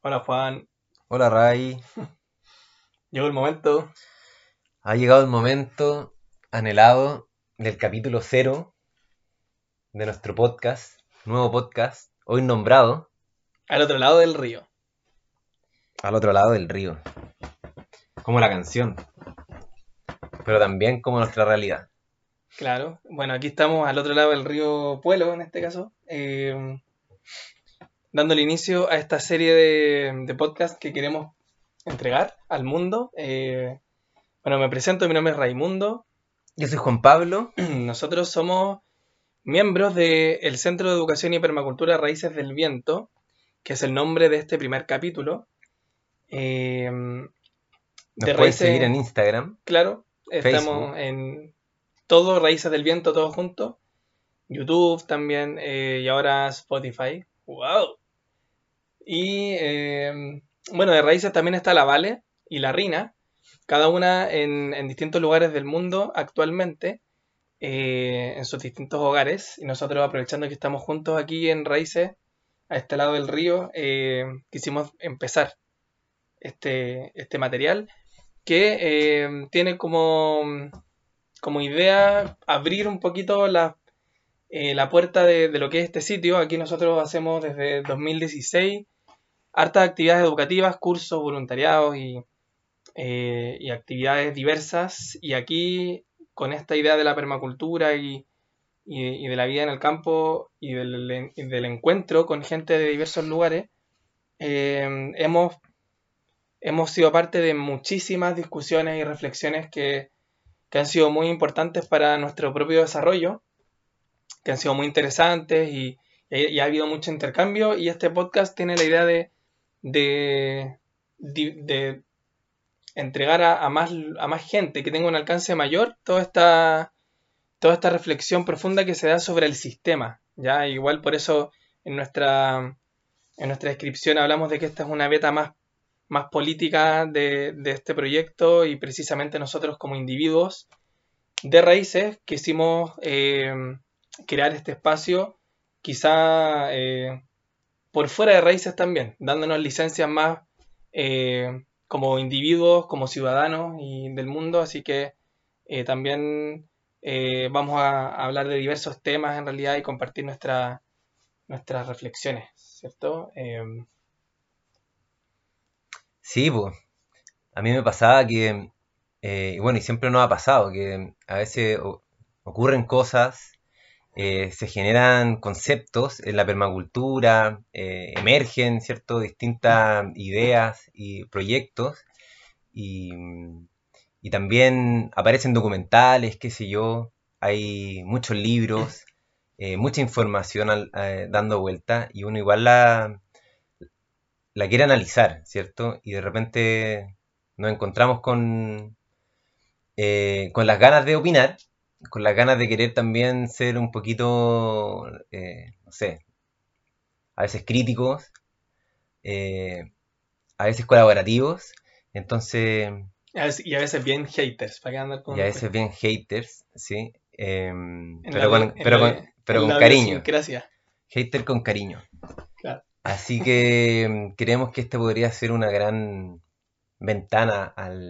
Hola Juan, Hola Ray, llegó el momento. ha llegado el momento anhelado del capítulo cero de nuestro podcast, nuevo podcast, hoy nombrado Al otro lado del río. Al otro lado del río, como la canción, pero también como nuestra realidad. Claro, bueno, aquí estamos al otro lado del río Puelo, en este caso, dándole inicio a esta serie de podcast que queremos entregar al mundo. Bueno, me presento, mi nombre es Raimundo. Yo soy Juan Pablo. Nosotros somos miembros del Centro de Educación y Permacultura Raíces del Viento, que es el nombre de este primer capítulo. Eh, Nos de pueden seguir Raíces, en Instagram, claro, Facebook. estamos en todo Raíces del Viento, todo junto. YouTube también y ahora Spotify. ¡Wow! Y bueno, de raíces también está la Vale y la Rina, cada una en distintos lugares del mundo actualmente, en sus distintos hogares. Y nosotros, aprovechando que estamos juntos aquí en Raíces, a este lado del río, quisimos empezar este material que tiene como idea abrir un poquito la puerta de lo que es este sitio. Aquí nosotros hacemos desde 2016 hartas actividades educativas, cursos, voluntariados y actividades diversas. Y aquí, con esta idea de la permacultura y de la vida en el campo y del encuentro con gente de diversos lugares, eh, hemos, hemos sido parte de muchísimas discusiones y reflexiones que han sido muy importantes para nuestro propio desarrollo, que han sido muy interesantes y ha habido mucho intercambio, y este podcast tiene la idea de, de entregar a más gente que tenga un alcance mayor toda esta reflexión profunda que se da sobre el sistema. ¿Ya? Igual por eso en nuestra descripción hablamos de que esta es una beta más política de este proyecto, y precisamente nosotros como individuos de raíces quisimos crear este espacio, quizá por fuera de raíces también, dándonos licencias más como individuos, como ciudadanos y del mundo. Así que también vamos a hablar de diversos temas en realidad y compartir nuestras reflexiones, ¿cierto? Sí, pues, a mí me pasaba que, y bueno, y siempre nos ha pasado, que a veces ocurren cosas, se generan conceptos en la permacultura, emergen, ¿cierto? Distintas ideas y proyectos y, y también aparecen documentales, qué sé yo, hay muchos libros, mucha información dando vuelta y uno igual la quiere analizar, ¿cierto? Y de repente nos encontramos con las ganas de opinar, con las ganas de querer también ser un poquito, no sé, a veces críticos, eh, a veces colaborativos, entonces, Y a veces bien haters, para que andar y a con veces bien haters, ¿sí? en la, Pero de- con, en pero la, con, de- pero en con la cariño, idiosincrasia. hater con cariño. Claro. Así que creemos que este podría ser una gran ventana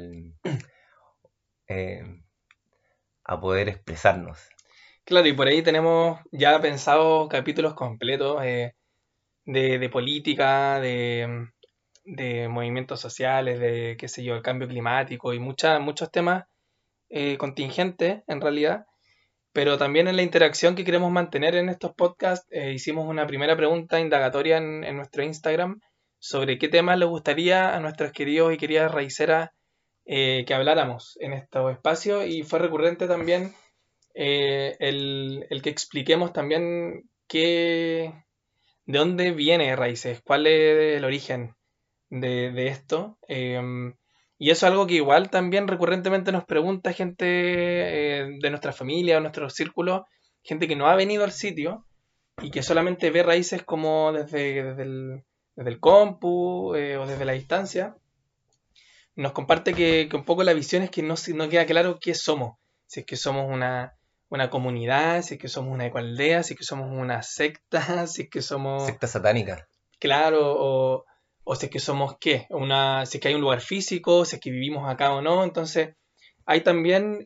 eh, a poder expresarnos. Claro, y por ahí tenemos ya pensados capítulos completos de política, de movimientos sociales, de qué sé yo, el cambio climático y muchos temas contingentes en realidad. Pero también en la interacción que queremos mantener en estos podcasts, hicimos una primera pregunta indagatoria en nuestro Instagram sobre qué temas les gustaría a nuestros queridos y queridas raiceras que habláramos en estos espacios, y fue recurrente también el que expliquemos también de dónde viene Raíces, cuál es el origen de esto. Y eso es algo que igual también recurrentemente nos pregunta gente de nuestra familia o nuestro círculo, gente que no ha venido al sitio y que solamente ve Raíces como desde el compu o desde la distancia. Nos comparte que un poco la visión es que no queda claro qué somos. Si es que somos una comunidad, si es que somos una ecoaldea, si es que somos una secta, si es que somos, Secta satánica. claro, o si es que somos qué, si es que hay un lugar físico, si es que vivimos acá o no. Entonces, hay también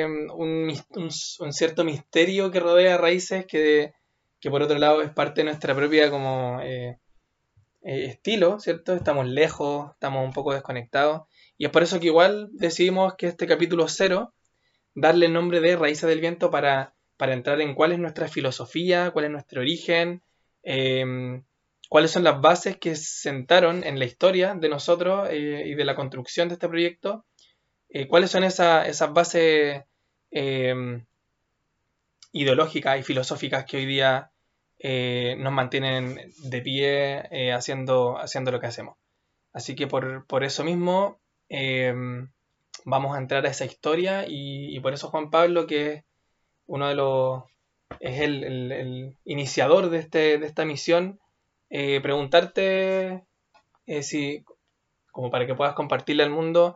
un cierto misterio que rodea Raíces que por otro lado es parte de nuestra propia como estilo, ¿cierto? Estamos lejos, estamos un poco desconectados. Y es por eso que igual decidimos que este capítulo cero, darle el nombre de Raíces del Viento para entrar en cuál es nuestra filosofía, cuál es nuestro origen, eh, cuáles son las bases que sentaron en la historia de nosotros y de la construcción de este proyecto, cuáles son esas bases eh, ideológicas y filosóficas que hoy día nos mantienen de pie haciendo lo que hacemos. Así que por eso mismo eh, vamos a entrar a esa historia y por eso Juan Pablo, que es uno de los es el iniciador de esta misión, preguntarte si, como para que puedas compartirle al mundo,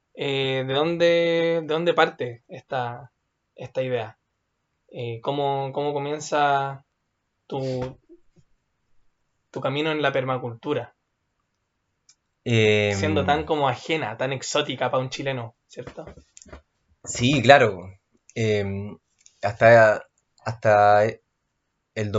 de dónde parte esta idea. Cómo comienza tu, tu camino en la permacultura, siendo tan Em, como ajena, tan exótica para un chileno, ¿cierto? sí, claro. Em, hasta, hasta el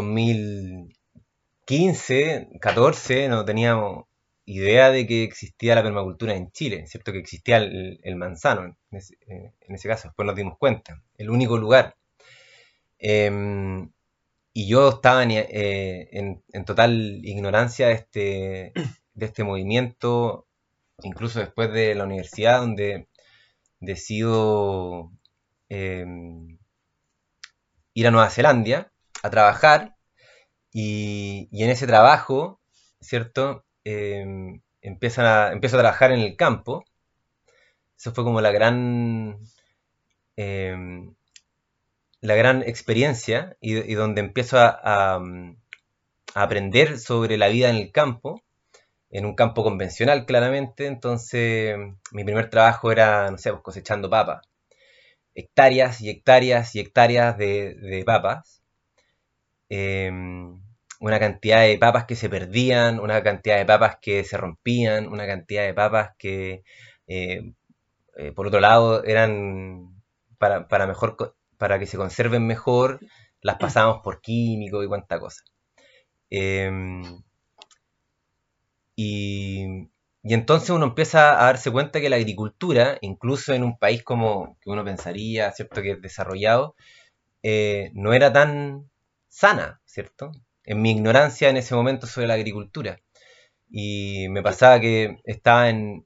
2015, 14, no teníamos idea de que existía la permacultura en Chile, ¿cierto? Que existía el manzano en ese caso. Después nos dimos cuenta. El único lugar. Em, y yo estaba en total ignorancia de este movimiento, incluso después de la universidad, donde decido em, ir a Nueva Zelanda a trabajar y en ese trabajo, ¿cierto? Empiezo a trabajar en el campo. Eso fue como em, la gran experiencia y donde empiezo a aprender sobre la vida en el campo, en un campo convencional claramente. Entonces mi primer trabajo era, no sé, pues cosechando papas, hectáreas y hectáreas y hectáreas de papas, eh, una cantidad de papas que se perdían, una cantidad de papas que se rompían, una cantidad de papas que, eh, por otro lado, eran para que se conserven mejor, las pasamos por químicos y cuánta cosa. Eh, y, y entonces uno empieza a darse cuenta que la agricultura, incluso en un país como que uno pensaría, ¿cierto?, que es desarrollado, no era tan sana, ¿cierto? En mi ignorancia en ese momento sobre la agricultura. Y me pasaba que estaba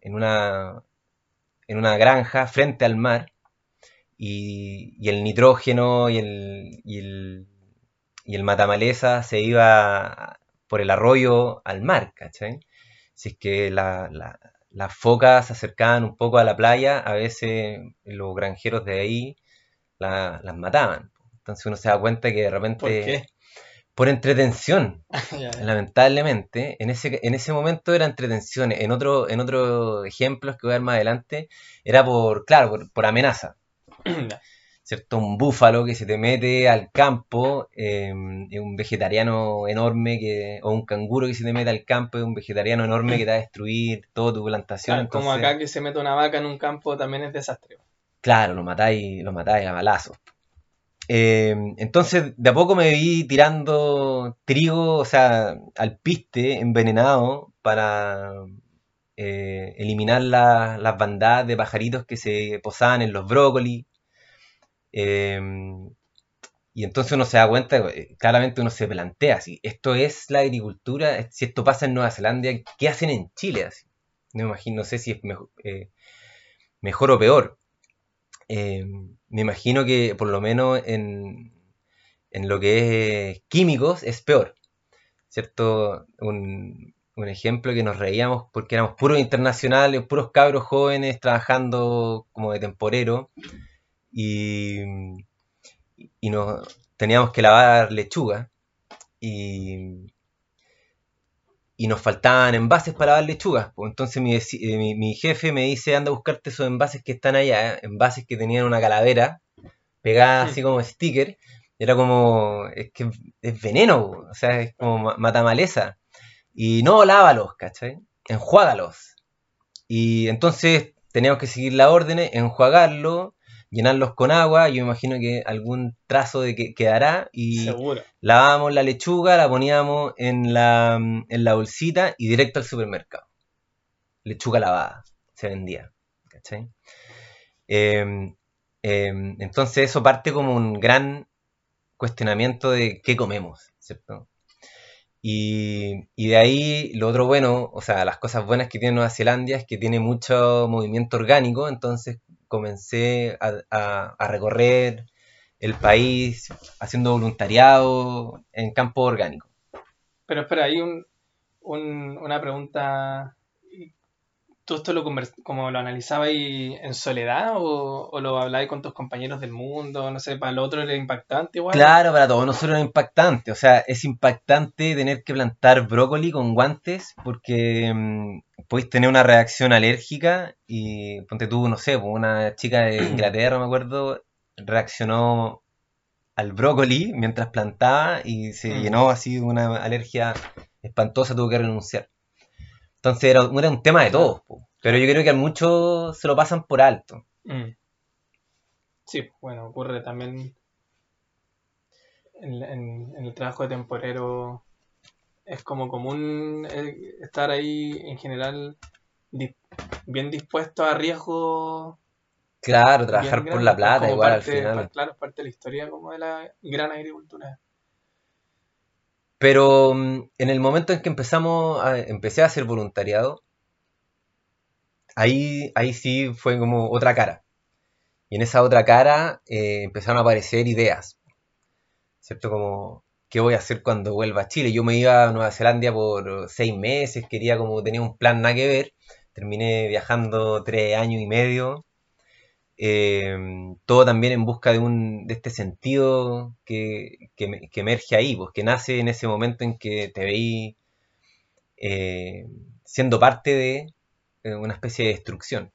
en una granja frente al mar y el nitrógeno y el matamaleza se iba por el arroyo al mar, ¿cachai? Si es que las focas se acercaban un poco a la playa, a veces los granjeros de ahí las mataban. Entonces uno se da cuenta que de ¿Por repente, qué? por entretención, Ya, ya. lamentablemente, en ese momento era entretención. En otro ejemplos que voy a dar más adelante, era claro, por amenaza. Ya. ¿Cierto? Un búfalo que se te mete al campo, un vegetariano enorme o un canguro que se te mete al campo, es un vegetariano enorme que te va a destruir toda tu plantación. Claro, como Entonces, acá que se mete una vaca en un campo también es desastre. claro, lo matáis a balazos. Entonces, de a poco me vi tirando trigo, o sea, alpiste envenenado para eliminar las bandadas de pajaritos que se posaban en los brócolis. Eh, y entonces uno se da cuenta, claramente uno se plantea, si esto es la agricultura, si esto pasa en Nueva Zelanda, ¿qué hacen en Chile? Así? No me imagino, no sé si es mejor o peor. Eh, Me imagino que por lo menos en lo que es químicos es peor, ¿cierto? Un ejemplo que nos reíamos porque éramos puros internacionales, puros cabros jóvenes trabajando como de temporero y, y nos teníamos que lavar lechuga y, y nos faltaban envases para lavar lechugas. Pues entonces mi jefe me dice, anda a buscarte esos envases que están allá, envases que tenían una calavera pegada así como sticker. Era como, es que es veneno, o sea, es como mata maleza. Y no, lávalos, ¿cachai? enjuágalos. Y entonces teníamos que seguir las órdenes, enjuagarlo, llenarlos con agua. Yo imagino que algún trazo de que quedará. Y Seguro. lavábamos la lechuga, la poníamos en la bolsita y directo al supermercado. Lechuga lavada, se vendía. ¿Cachai? Eh, entonces eso parte como un gran cuestionamiento de qué comemos, ¿cierto? Y de ahí lo otro bueno, o sea, las cosas buenas que tiene Nueva Zelanda es que tiene mucho movimiento orgánico, entonces comencé a recorrer el país haciendo voluntariado en campo orgánico. Pero espera, hay una pregunta. ¿Tú esto como lo analizabas ahí en soledad o lo hablabas con tus compañeros del mundo? No sé, para el otro era impactante igual. Claro, para todos nosotros es impactante, o sea, es impactante tener que plantar brócoli con guantes porque podéis tener una reacción alérgica y ponte tú, no sé, pues, una chica de Inglaterra, me acuerdo, reaccionó al brócoli mientras plantaba y se Mm, llenó así de una alergia espantosa, tuvo que renunciar. Entonces era un tema de claro, todos, po. Pero yo claro. creo que a muchos se lo pasan por alto. Mm. Sí, bueno, ocurre también en el trabajo de temporero. Es como común estar ahí en general di- bien dispuesto a riesgos Claro, bien trabajar por la grandes, pues plata como igual al parte, final. claro, es parte de la historia como de la gran agricultura. Pero en el momento en que empecé a hacer voluntariado, ahí sí fue como otra cara. Y en esa otra cara empezaron a aparecer ideas, ¿cierto? Como, ¿qué voy a hacer cuando vuelva a Chile? Yo me iba a Nueva Zelanda por 6 meses, quería como tenía un plan nada que ver. Terminé viajando 3 años y medio. Todo también en busca de este sentido que emerge ahí, pues que nace en ese momento en que te veí eh, siendo parte de una especie de destrucción.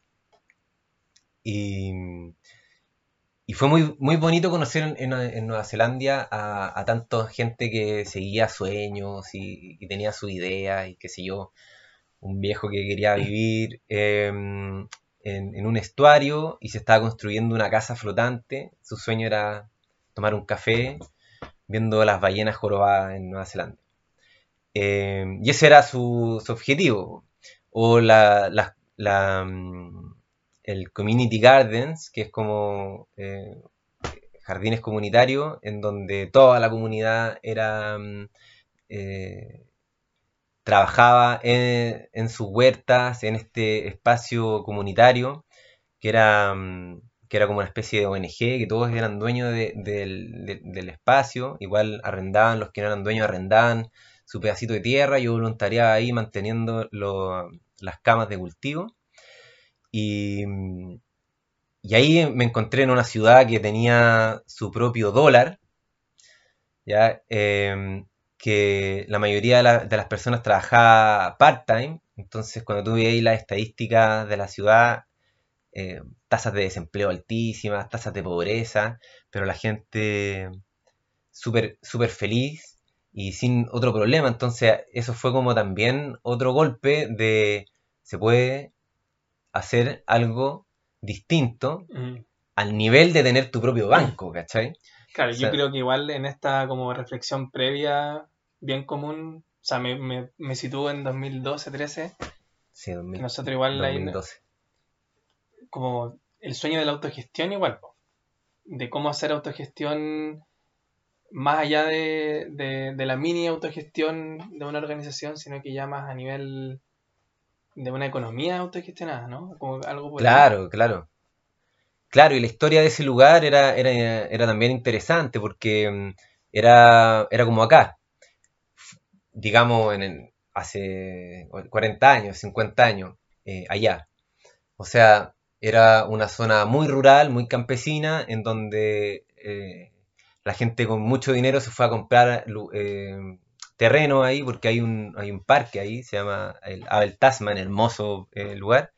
Y, y fue muy bonito conocer en Nueva Zelanda a tanta gente que seguía sueños y tenía su idea y qué sé yo, un viejo que quería vivir en un estuario y se estaba construyendo una casa flotante. Su sueño era tomar un café viendo las ballenas jorobadas en Nueva Zelanda. Y ese era su objetivo. O el Community Gardens, que es como jardines comunitarios, en donde toda la comunidad eh, trabajaba en sus huertas, en este espacio comunitario, que era, que era como una especie de ONG, que todos eran dueños del espacio, igual arrendaban, los que no eran dueños arrendaban su pedacito de tierra, yo voluntariaba ahí manteniendo las camas de cultivo. Y, y ahí me encontré en una ciudad que tenía su propio dólar, ¿ya? Que la mayoría de las personas trabajaba part-time, entonces cuando tú veis las estadísticas de la ciudad, tasas de desempleo altísimas, tasas de pobreza, pero la gente súper feliz y sin otro problema. Entonces eso fue como también otro golpe de se puede hacer algo distinto Mm. al nivel de tener tu propio banco, ¿cachai? Claro, O yo sea, creo que igual en esta como reflexión previa bien común, o sea, me sitúo en 2012-13, sí, que nosotros igual ahí 2012. como el sueño de la autogestión igual, po, de cómo hacer autogestión más allá de la mini autogestión de una organización, sino que ya más a nivel de una economía autogestionada, ¿no? Como algo por ahí. Claro, claro. Claro, y la historia de ese lugar era también interesante porque era como acá, digamos, hace 40 años, 50 años, allá. O sea, era una zona muy rural, muy campesina, en donde la gente con mucho dinero se fue a comprar terreno ahí, porque hay un parque ahí, se llama el Abel Tasman, hermoso lugar.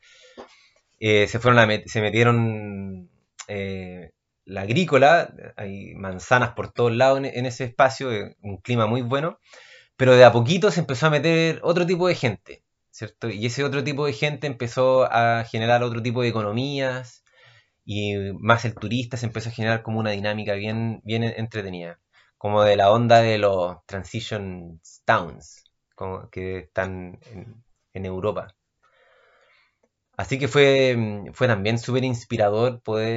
Se metieron eh, la agrícola, hay manzanas por todos lados en ese espacio, un clima muy bueno, pero de a poquito se empezó a meter otro tipo de gente. ¿cierto? Y ese otro tipo de gente empezó a generar otro tipo de economías y más el turista se empezó a generar como una dinámica bien entretenida, como de la onda de los transition towns, como que están en Europa. Así que fue también súper inspirador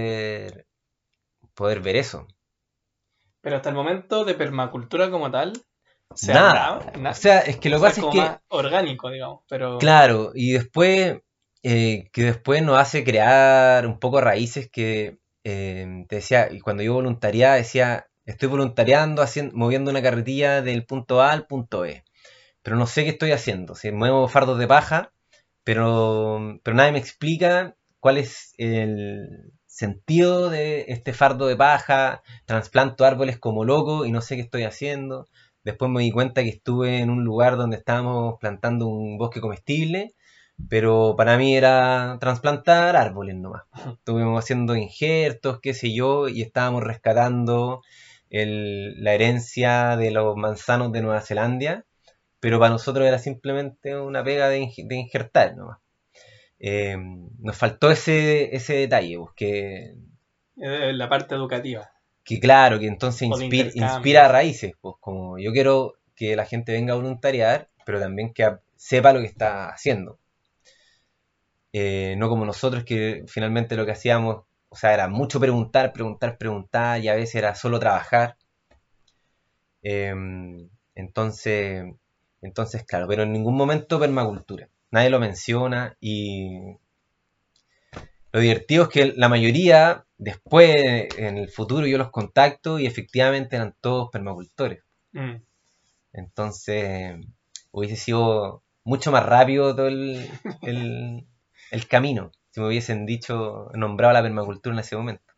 poder ver eso. Pero hasta el momento de permacultura como tal, se Nada. hablaba, O sea, es que o lo que sea, es pasa es como que, más orgánico, digamos, pero claro, y después, que después nos hace crear un poco raíces que, te decía, y cuando yo voluntariaba, decía, estoy voluntariando, moviendo una carretilla del punto A al punto B, pero no sé qué estoy haciendo. Si muevo fardos de paja, pero nadie me explica cuál es el sentido de este fardo de paja, trasplanto árboles como loco y no sé qué estoy haciendo. Después me di cuenta que estuve en un lugar donde estábamos plantando un bosque comestible, pero para mí era trasplantar árboles nomás. Estuvimos haciendo injertos, qué sé yo, y estábamos rescatando la herencia de los manzanos de Nueva Zelanda, pero para nosotros era simplemente una pega de injertar nomás. Nos faltó ese detalle, pues, la parte educativa que claro, que entonces o de inspira a intercambios. raíces, pues como yo quiero que la gente venga a voluntariar, pero también que sepa lo que está haciendo. No como nosotros que finalmente lo que hacíamos, o sea, era mucho preguntar, y a veces era solo trabajar. Eh, entonces, entonces, claro, pero en ningún momento permacultura. Nadie lo menciona y lo divertido es que la mayoría, después, en el futuro, yo los contacto y efectivamente eran todos permacultores. Mm. Entonces, hubiese sido mucho más rápido todo el, el camino si me hubiesen nombrado la permacultura en ese momento.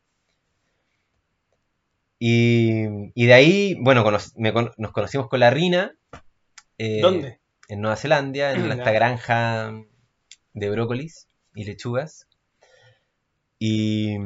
Y de ahí, bueno, nos conocimos con la Rina eh, ¿Dónde? en Nueva Zelanda, en esta Ya. granja de brócolis y lechugas. Y,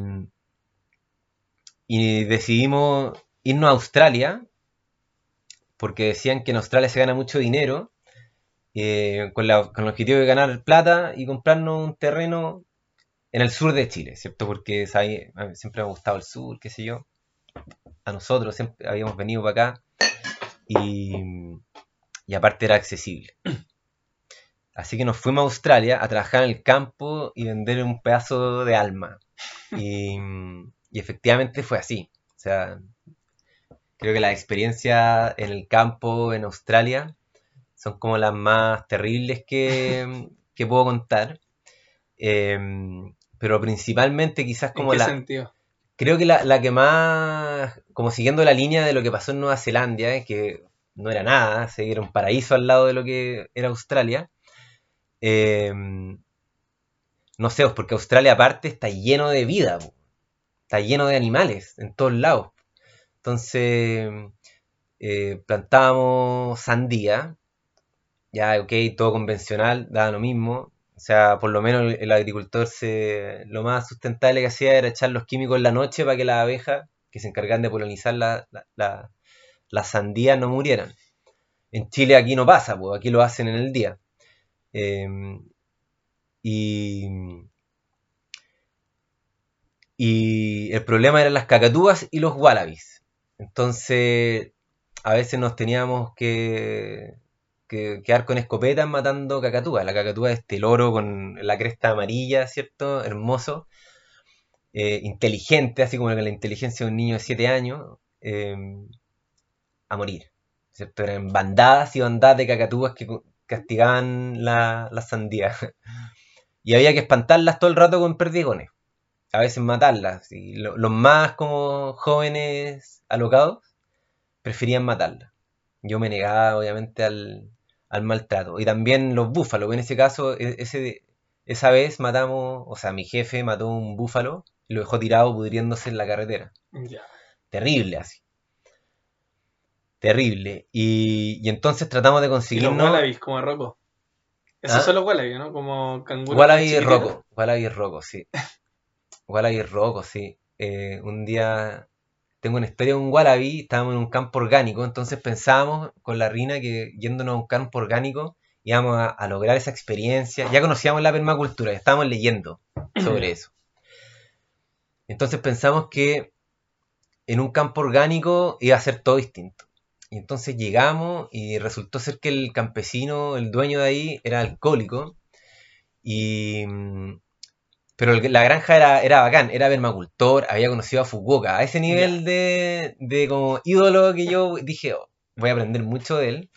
y decidimos irnos a Australia porque decían que en Australia se gana mucho dinero con el objetivo de ganar plata y comprarnos un terreno en el sur de Chile, ¿cierto? Porque a mí siempre me ha gustado el sur, qué sé yo. A nosotros siempre habíamos venido para acá y, y aparte era accesible. Así que nos fuimos a Australia a trabajar en el campo y vender un pedazo de alma. Y efectivamente fue así. O sea, creo que las experiencias en el campo en Australia son como las más terribles que puedo contar. Eh, pero principalmente quizás ¿En como qué sentido? creo que la que más, como siguiendo la línea de lo que pasó en Nueva Zelanda, que no era nada, era un paraíso al lado de lo que era Australia. eh, no sé, pues, porque Australia aparte está lleno de vida, po, está lleno de animales en todos lados. Entonces, plantábamos sandía, ya, ok, todo convencional, daba lo mismo. O sea, por lo menos el agricultor lo más sustentable que hacía era echar los químicos en la noche para que las abejas que se encargan de polinizar las sandías no murieran. En Chile aquí no pasa, pues aquí lo hacen en el día. Eh, y, y el problema eran las cacatúas y los wallabies. Entonces, a veces nos teníamos que quedar con escopetas matando cacatúas. La cacatúa es este loro con la cresta amarilla, ¿cierto? Hermoso, inteligente, así como la inteligencia de un niño de 7 años, a morir, ¿cierto? Eran bandadas y bandadas de cacatúas que castigaban la sandía. Y había que espantarlas todo el rato con perdigones, a veces matarlas. Y los más como jóvenes alocados preferían matarlas. Yo me negaba, obviamente, al maltrato. Y también los búfalos. En ese caso, esa vez matamos, o sea, mi jefe mató un búfalo y lo dejó tirado pudriéndose en la carretera. Ya. Terrible, así. Terrible. Y entonces tratamos de Y los conseguirnos. wallabies como Rocco. Esos son ¿Ah? los wallabies, ¿no? Como canguros más chiquititos. Wallaby Rocco, sí. Wallaby Rocco, sí. Un día tengo una historia de un wallaby, estábamos en un campo orgánico, entonces pensábamos con la Rina que yéndonos a un campo orgánico íbamos a lograr esa experiencia. Ya conocíamos la permacultura, ya estábamos leyendo sobre eso. Entonces pensamos que en un campo orgánico iba a ser todo distinto. Y entonces llegamos y resultó ser que el campesino, el dueño de ahí, era alcohólico. Y, pero la granja era bacán, era permacultor, había conocido a Fukuoka, a ese nivel de como ídolo que yo dije, "Oh, voy a aprender mucho de él".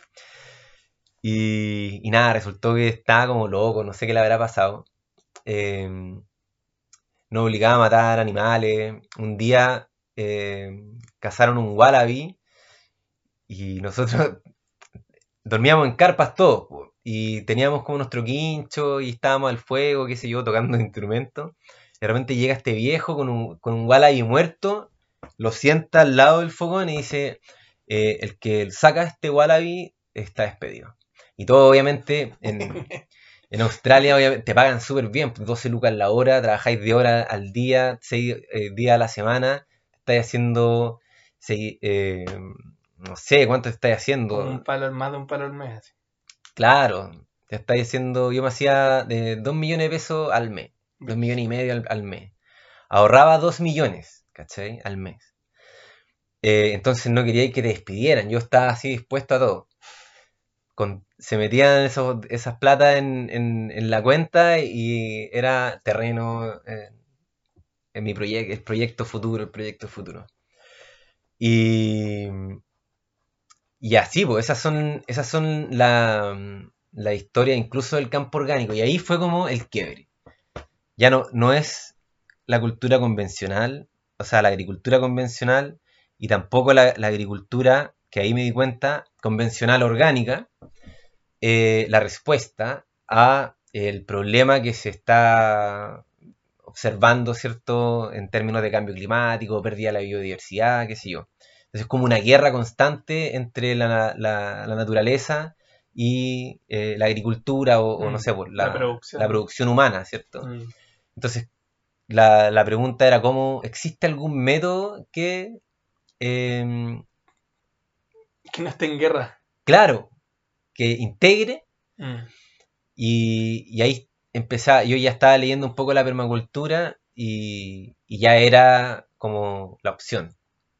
Y nada, resultó que estaba como loco, no sé qué le habrá pasado. Eh, Nos obligaba a matar animales. Un día cazaron un wallaby y nosotros dormíamos en carpas todos, po, y teníamos como nuestro quincho y estábamos al fuego, qué sé yo, tocando instrumentos. De repente llega este viejo con un wallaby muerto, lo sienta al lado del fogón y dice, el que saca este wallaby está despedido. Y todo obviamente en Australia te pagan súper bien, 12 lucas la hora, trabajáis de hora al día, 6 días a la semana, estáis haciendo, no sé cuánto estáis Como haciendo. más de un palo al mes. Así. Claro, te estáis haciendo, yo me hacía de 2 millones de pesos al mes, 2 millones y medio al mes. Ahorraba 2 millones, ¿cachai? Al mes. Entonces no quería que te despidieran, yo estaba así dispuesto a todo. Se metían esas platas en la cuenta y era terreno en mi proyecto, el proyecto futuro. Y, y así, pues, esas son la historia incluso del campo orgánico. Y ahí fue como el quiebre. Ya no es la cultura convencional, o sea, la agricultura convencional, y tampoco la agricultura, que ahí me di cuenta, convencional orgánica, la respuesta a el problema que se está observando, ¿cierto?, en términos de cambio climático, pérdida de la biodiversidad, qué sé yo. Entonces es como una guerra constante entre la naturaleza y la agricultura o no sé, pues, La la producción. producción humana, ¿cierto? Mm. Entonces la pregunta era cómo, ¿existe algún método que, Que no esté en guerra. claro, que integre? Mm. Y ahí yo ya estaba leyendo un poco la permacultura y ya era como la opción.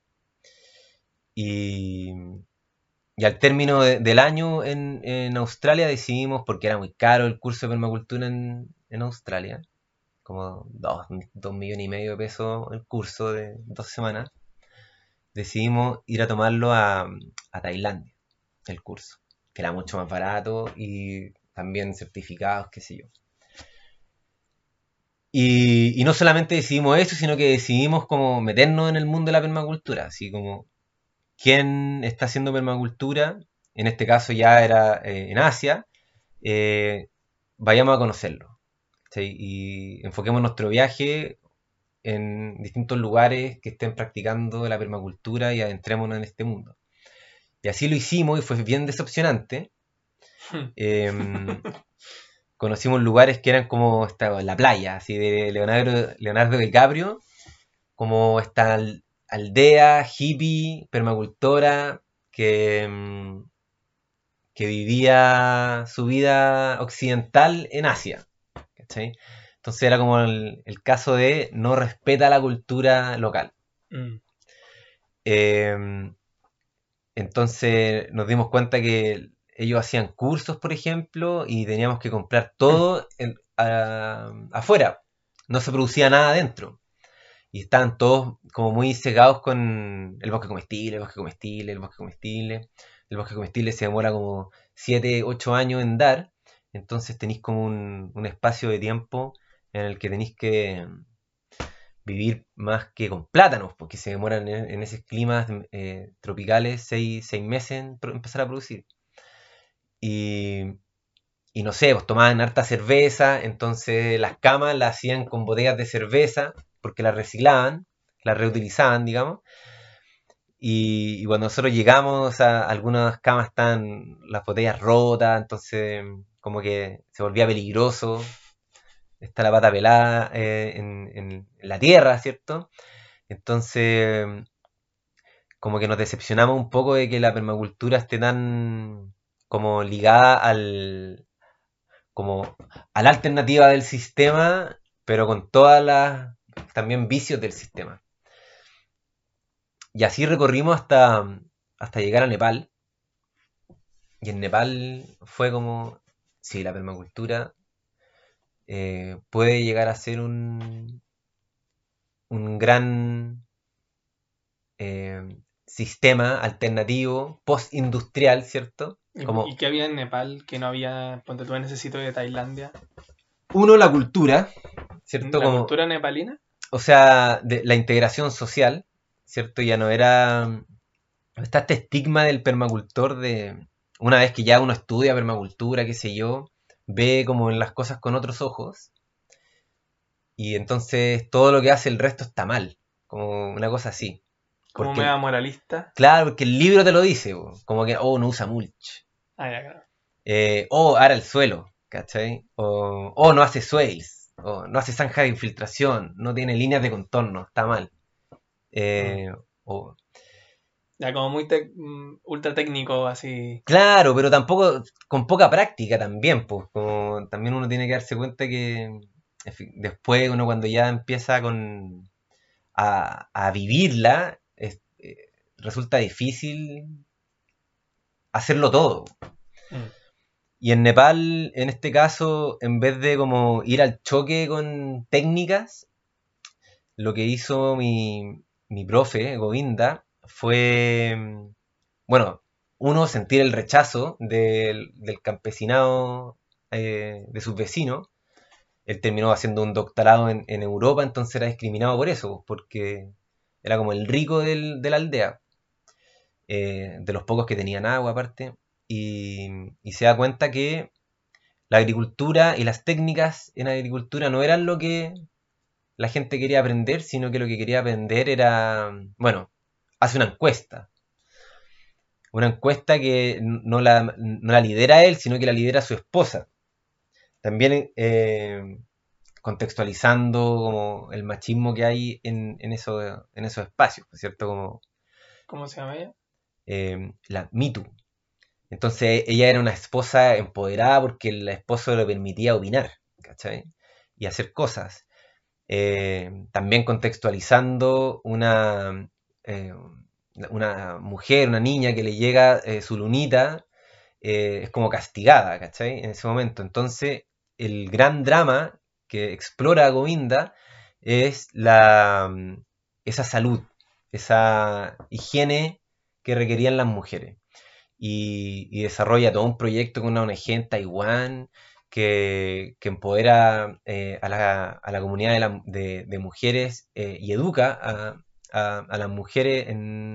Y, y al término del año en Australia decidimos, porque era muy caro el curso de permacultura en Australia, como 2,5 millones de pesos el curso de 2 semanas, decidimos ir a tomarlo a Tailandia, el curso, que era mucho más barato y también certificados, qué sé yo. Y no solamente decidimos eso, sino que decidimos como meternos en el mundo de la permacultura, así como quién está haciendo permacultura, en este caso ya era en Asia, eh, vayamos a conocerlo. ¿Sí? Y enfoquemos nuestro viaje en distintos lugares que estén practicando la permacultura y adentrémonos en este mundo. Y así lo hicimos y fue bien decepcionante. Eh, Conocimos lugares que eran como la playa, así de Leonardo DiCaprio, como esta aldea hippie, permacultora, que vivía su vida occidental en Asia. ¿Cachai? Entonces era como el caso de no respeta la cultura local. Mm. Eh, entonces nos dimos cuenta que ellos hacían cursos, por ejemplo, y teníamos que comprar todo afuera. No se producía nada adentro. Y estaban todos como muy cegados con el bosque comestible, el bosque comestible, el bosque comestible. El bosque comestible se demora como 7, 8 años en dar, entonces tenéis como un espacio de tiempo en el que tenéis que vivir más que con plátanos, porque se demoran en esos climas tropicales 6 meses en empezar a producir. Y, y no sé, pues tomaban harta cerveza, entonces las camas las hacían con botellas de cerveza, porque las reciclaban, las reutilizaban, digamos. Y cuando nosotros llegamos, algunas camas están las botellas rotas, entonces como que se volvía peligroso. Está la pata pelada en la tierra, ¿cierto? Entonces, como que nos decepcionamos un poco de que la permacultura esté tan como ligada como a la alternativa del sistema, pero con todas las también vicios del sistema. Y así recorrimos hasta llegar a Nepal. Y en Nepal fue como, sí, la permacultura puede llegar a ser un gran sistema alternativo, post-industrial, ¿cierto? ¿Y Como, qué había en Nepal que no había, ponte tú en ese sitio de Tailandia? uno, la cultura, ¿cierto? ¿La Como, cultura nepalina? o sea, la integración social, ¿cierto? Ya no era. Está este estigma del permacultor de. Una vez que ya uno estudia permacultura, qué sé yo, ve como en las cosas con otros ojos, y entonces todo lo que hace el resto está mal, como una cosa así. Como Porque, mega moralista. claro, porque el libro te lo dice, po, como que, oh, no usa mulch, Ah, ya, claro. ara el suelo, ¿cachai? No hace swales, o no hace zanja de infiltración, no tiene líneas de contorno, está mal. Mm. Eh, o, Ya como muy ultra técnico, así. claro, pero tampoco, con poca práctica también, pues, como también uno tiene que darse cuenta que en fin, después uno cuando ya empieza a vivirla, resulta difícil hacerlo todo. Mm. Y en Nepal, en este caso, en vez de como ir al choque con técnicas, lo que hizo mi profe, Govinda, fue, bueno, uno, sentir el rechazo del campesinado de sus vecinos. Él terminó haciendo un doctorado en Europa, entonces era discriminado por eso, porque era como el rico de la aldea, de los pocos que tenían agua aparte, y se da cuenta que la agricultura y las técnicas en agricultura no eran lo que la gente quería aprender, sino que lo que quería aprender era, bueno, hace una encuesta que no la lidera él, sino que la lidera su esposa. También contextualizando como el machismo que hay en esos espacios, ¿cierto? Como ¿Cómo se llama ella? la Me Too. Entonces ella era una esposa empoderada porque el esposo le permitía opinar, ¿cachai? Y hacer cosas. También contextualizando eh, una mujer, una niña que le llega su lunita, es como castigada, ¿cachai? En ese momento. Entonces, el gran drama que explora Govinda es esa salud, esa higiene que requerían las mujeres. Y desarrolla todo un proyecto con una ONG en Taiwán que empodera a la comunidad de mujeres y educa a las mujeres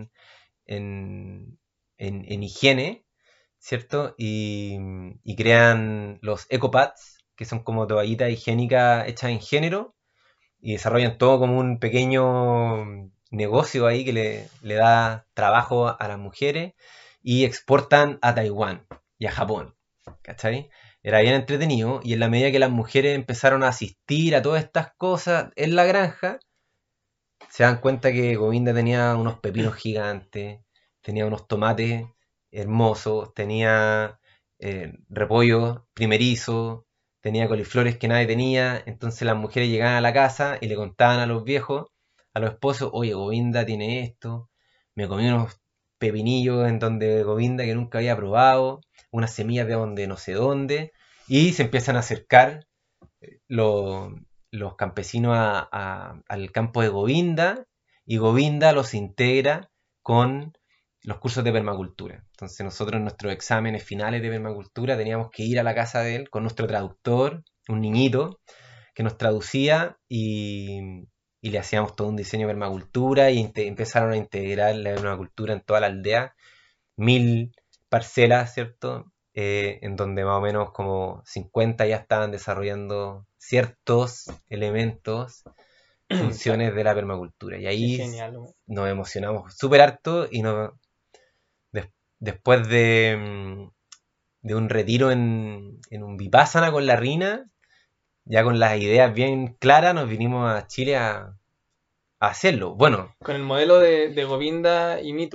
en higiene, ¿cierto? Y crean los ecopads, que son como toallitas higiénicas hechas en género, y desarrollan todo como un pequeño negocio ahí que le da trabajo a las mujeres y exportan a Taiwán y a Japón, ¿cachai? Era bien entretenido y en la medida que las mujeres empezaron a asistir a todas estas cosas en la granja, se dan cuenta que Govinda tenía unos pepinos gigantes, tenía unos tomates hermosos, tenía repollo primerizo, tenía coliflores que nadie tenía. Entonces las mujeres llegaban a la casa y le contaban a los viejos, a los esposos, oye, Govinda tiene esto, me comí unos pepinillos en donde Govinda que nunca había probado, unas semillas de donde no sé dónde, y se empiezan a acercar los, los campesinos al campo de Govinda y Govinda los integra con los cursos de permacultura. Entonces nosotros en nuestros exámenes finales de permacultura teníamos que ir a la casa de él con nuestro traductor, un niñito, que nos traducía y le hacíamos todo un diseño de permacultura y empezaron a integrar la permacultura en toda la aldea, 1000 parcelas, ¿cierto? En donde más o menos como 50 ya estaban desarrollando ciertos elementos, Claro, funciones de la permacultura. Y qué ahí genial, güey. nos emocionamos súper harto y después de un retiro en un Vipassana con la Rina, ya con las ideas bien claras, nos vinimos a Chile a hacerlo. Bueno, Con el modelo de Govinda y Mitu.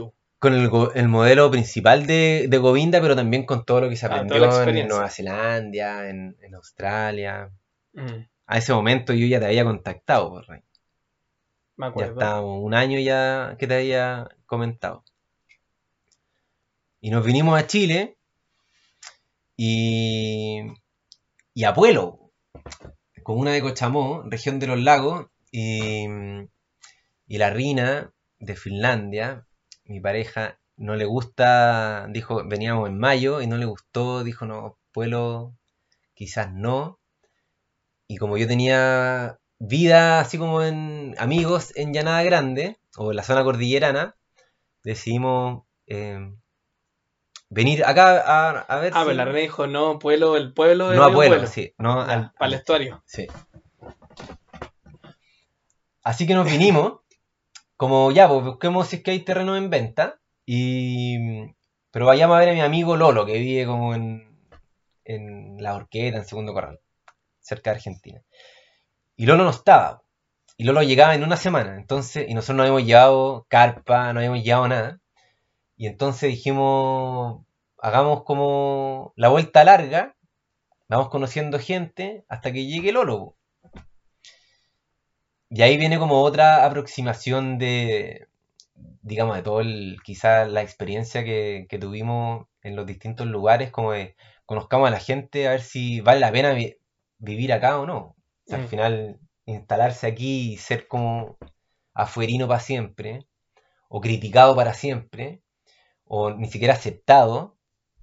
con el modelo principal de Govinda, pero también con todo lo que se Ah, toda la aprendió en Nueva experiencia. Zelanda, en Australia. Mm, A ese momento yo ya te había contactado, por ahí. me Ya acuerdo. estábamos un año ya que te había comentado. Y nos vinimos a Chile y, y a Puelo, comuna de Cochamó, región de los lagos, y la Rina de Finlandia, mi pareja, no le gusta, dijo, veníamos en mayo y no le gustó, dijo, no, Puelo quizás no. Y como yo tenía vida así como en amigos en Llanada Grande, o en la zona cordillerana, decidimos venir acá a ver Ah, pero la si... reina dijo, no, Pueblo, el pueblo de No a Río Pueblo, Pueblo. sí, no Ya, para el estuario. sí. Así que nos vinimos, como ya, pues busquemos si es que hay terreno en venta, pero vayamos a ver a mi amigo Lolo, que vive como en La Horqueta, en Segundo Corral, cerca de Argentina. Y Lolo no estaba, y Lolo llegaba en una semana, entonces, y nosotros no habíamos llevado carpa, no habíamos llevado nada, y entonces dijimos, hagamos como la vuelta larga, vamos conociendo gente hasta que llegue Lolo. Y ahí viene como otra aproximación de, digamos, de todo quizás la experiencia que tuvimos en los distintos lugares, como de conozcamos a la gente, a ver si vale la pena vivir acá o no. O sea, al Mm, final, instalarse aquí y ser como afuerino para siempre, o criticado para siempre, o ni siquiera aceptado,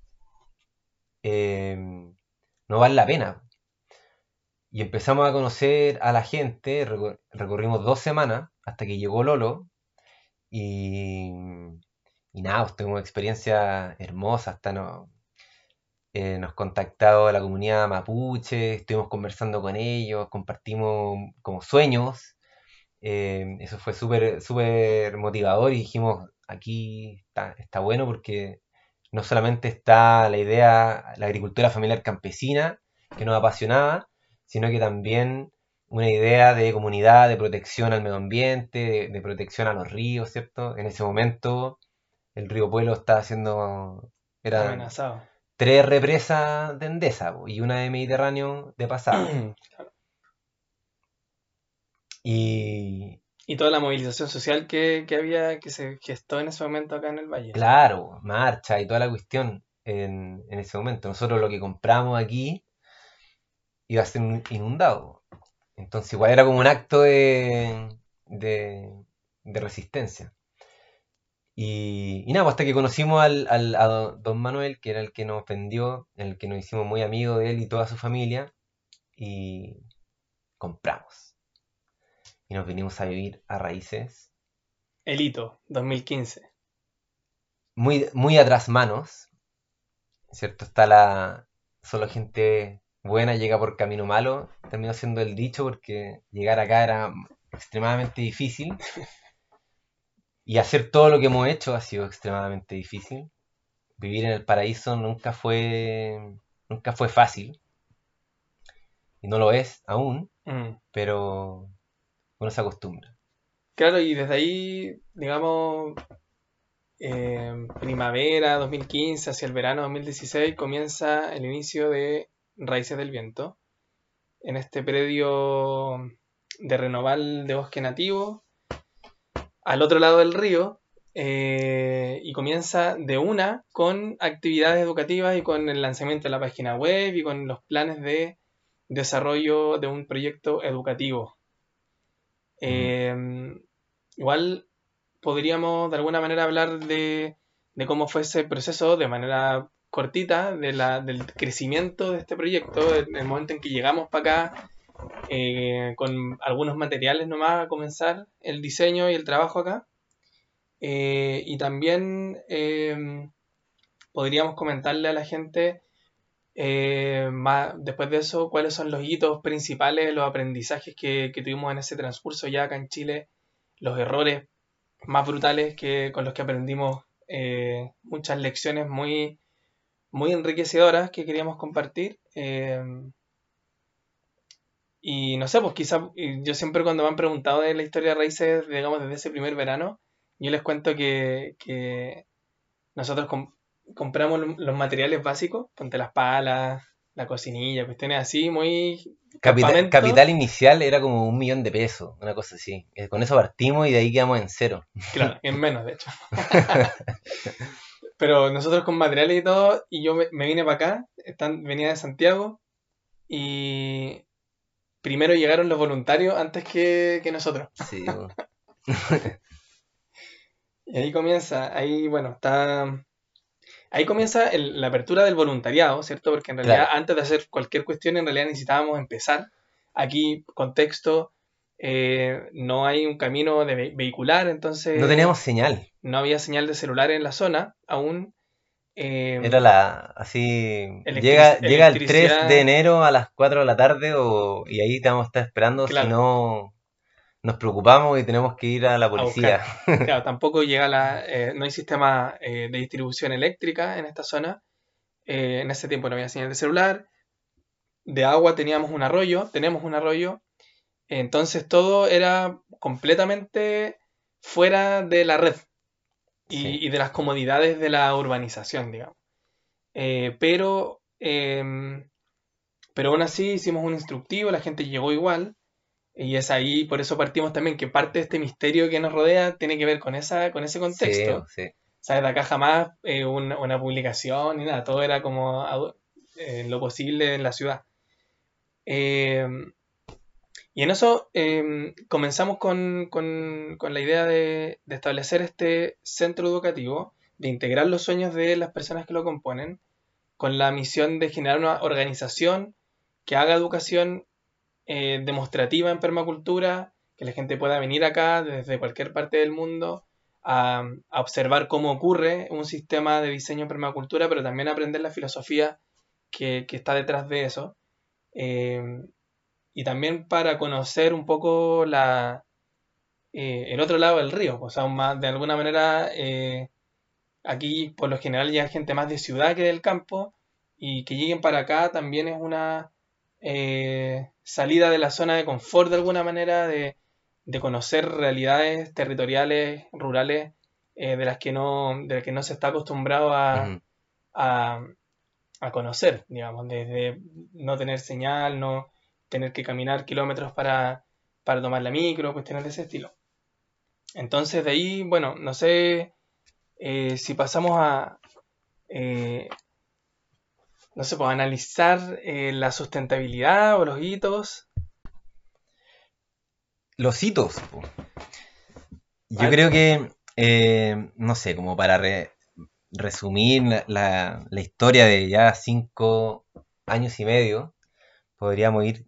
eh, no vale la pena. Y empezamos a conocer a la gente, recorrimos 2 semanas hasta que llegó Lolo y, y nada, pues tuvimos experiencia hermosa, hasta nos contactado a la comunidad mapuche, estuvimos conversando con ellos, compartimos como sueños, eso fue súper súper motivador y dijimos, aquí está bueno porque no solamente está la idea, la agricultura familiar campesina, que nos apasionaba, sino que también una idea de comunidad, de protección al medio ambiente, de protección a los ríos, ¿cierto? En ese momento el río Puelo estaba haciendo, eran amenazado. 3 represas de Endesa po, y una de Mediterráneo de pasada. Y Y toda la movilización social que había, que se gestó en ese momento acá en el Valle. claro, marcha y toda la cuestión en ese momento. Nosotros lo que compramos aquí iba a ser inundado. Entonces igual era como un acto de resistencia. Y nada, pues hasta que conocimos a don Manuel, que era el que nos vendió, el que nos hicimos muy amigos de él y toda su familia, y compramos. Y nos vinimos a vivir a Raíces, El hito, 2015. muy, muy atrás manos, ¿cierto? Está solo gente buena llega por camino malo, terminó siendo el dicho porque llegar acá era extremadamente difícil y hacer todo lo que hemos hecho ha sido extremadamente difícil. Vivir en el paraíso nunca fue fácil y no lo es aún, Mm. pero uno se acostumbra. Claro, y desde ahí, digamos, primavera 2015 hacia el verano 2016 comienza el inicio de Raíces del Viento, en este predio de renoval de bosque nativo, al otro lado del río, y comienza de una con actividades educativas y con el lanzamiento de la página web y con los planes de desarrollo de un proyecto educativo. Mm. Eh, Igual podríamos de alguna manera hablar de cómo fue ese proceso de manera cortita, del crecimiento de este proyecto, en el momento en que llegamos para acá, con algunos materiales nomás a comenzar el diseño y el trabajo acá. Y también podríamos comentarle a la gente, después de eso, cuáles son los hitos principales, los aprendizajes que tuvimos en ese transcurso ya acá en Chile, los errores más brutales con los que aprendimos, muchas lecciones muy enriquecedoras que queríamos compartir. Y no sé, pues quizás yo siempre cuando me han preguntado de la historia de raíces, digamos, desde ese primer verano, yo les cuento que nosotros compramos los materiales básicos, ponte las palas, la cocinilla, cuestiones así, muy campamento. Capital inicial era como 1 millón de pesos, una cosa así. Con eso partimos y de ahí quedamos en cero. Claro, en menos, de hecho. Pero nosotros con materiales y todo, y yo me vine para acá, venía de Santiago, y primero llegaron los voluntarios antes que nosotros. Sí, bueno. Y ahí comienza, ahí bueno, ahí comienza la apertura del voluntariado, ¿cierto? Porque en realidad Claro, antes de hacer cualquier cuestión, en realidad necesitábamos empezar. Aquí, contexto, no hay un camino de vehicular, no entonces teníamos señal. no había señal de celular en la zona aún. Era eh, así, llega el 3 de electricidad, enero a las 4 de la tarde y ahí te vamos a estar esperando, si claro, no nos preocupamos y tenemos que ir a la a policía. buscar. Claro, tampoco llega no hay sistema de distribución eléctrica en esta zona. En ese tiempo no había señal de celular. De agua teníamos un arroyo, tenemos un arroyo. Entonces todo era completamente fuera de la red Sí, y de las comodidades de la urbanización, digamos. Eh, pero, eh, pero aún así hicimos un instructivo, la gente llegó igual. Y es ahí, por eso partimos también, que parte de este misterio que nos rodea tiene que ver con ese sí, contexto. sí. ¿Sabes? De acá jamás una publicación ni nada, todo era como lo posible en la ciudad. Eh, y en eso comenzamos con la idea de establecer este centro educativo, de integrar los sueños de las personas que lo componen, con la misión de generar una organización que haga educación demostrativa en permacultura, que la gente pueda venir acá desde cualquier parte del mundo a observar cómo ocurre un sistema de diseño en permacultura, pero también aprender la filosofía que está detrás de eso. Eh, y también para conocer un poco el otro lado del río. O sea, de alguna manera aquí por lo general llega gente más de ciudad que del campo y que lleguen para acá también es una salida de la zona de confort de alguna manera, de conocer realidades territoriales, rurales, de las que no se está acostumbrado Ujú. a, a conocer, digamos, desde no tener señal, no tener que caminar kilómetros para tomar la micro, cuestiones de ese estilo. Entonces de ahí, bueno, no sé si pasamos eh, no sé, pues analizar la sustentabilidad o los hitos. Los hitos, po. A Yo ver, creo que, no sé, como para resumir la historia de ya 5 años y medio, podríamos ir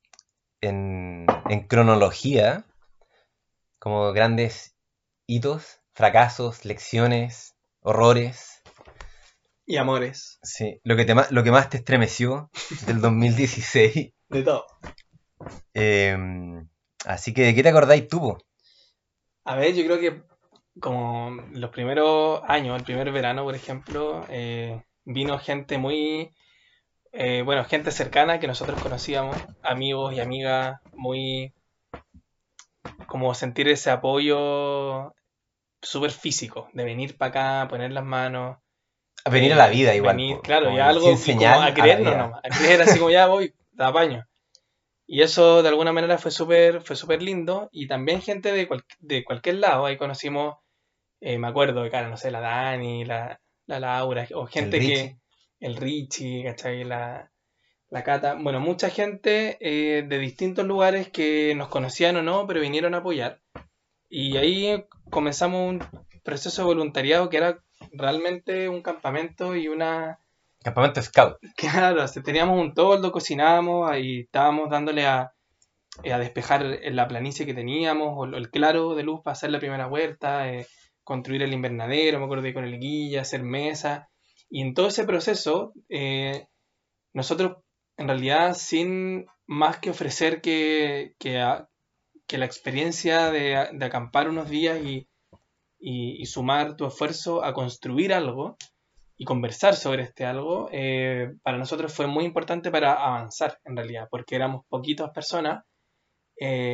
en cronología, como grandes hitos, fracasos, lecciones, horrores. y amores, Sí, lo que más te estremeció del 2016. de todo. Eh, Así que, ¿de qué te acordáis tú, po? A ver, yo creo que como los primeros años, el primer verano, por ejemplo, vino gente bueno, gente cercana que nosotros conocíamos, amigos y amigas, muy como sentir ese apoyo súper físico, de venir para acá, poner las manos, A venir a la vida igual, venir, po, claro, como ya sin algo, y como señal a a la creernos vida. nomás, a creer así como ya voy, te apaño. Y eso de alguna manera fue súper lindo. Y también gente de cualquier lado. Ahí conocimos, me acuerdo de cara, no sé, la Dani, la Laura, o El gente Richie. el Richie, ¿cachai? La Cata. Bueno, mucha gente de distintos lugares que nos conocían o no, pero vinieron a apoyar. Y ahí comenzamos un proceso de voluntariado que era realmente un campamento y una. Campamento Scout. Claro, teníamos un toldo, cocinábamos, ahí estábamos dándole a despejar la planicie que teníamos, o el claro de luz para hacer la primera huerta, construir el invernadero, me acuerdo de con el guilla, hacer mesa. Y en todo ese proceso, nosotros en realidad sin más que ofrecer que la experiencia de acampar unos días y sumar tu esfuerzo a construir algo y conversar sobre este algo, para nosotros fue muy importante para avanzar en realidad, porque éramos poquitas personas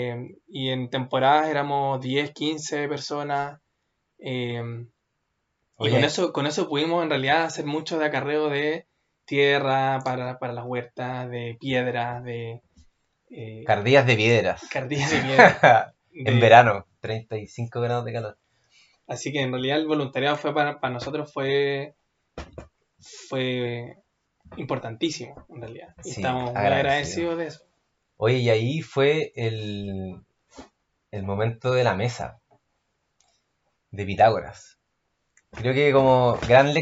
y en temporadas éramos 10 15 personas. eh, Y Oye, con eso pudimos en realidad hacer mucho de acarreo de tierra para las huertas, de piedra, de eh, cardillas de piedras. cardillas de piedra. En De, verano, 35 grados de calor. así que en realidad el voluntariado fue para nosotros fue importantísimo, en realidad. Y Sí, estamos muy agradecido. agradecidos de eso. Oye, y ahí fue el momento de la mesa, de Pitágoras. Creo que como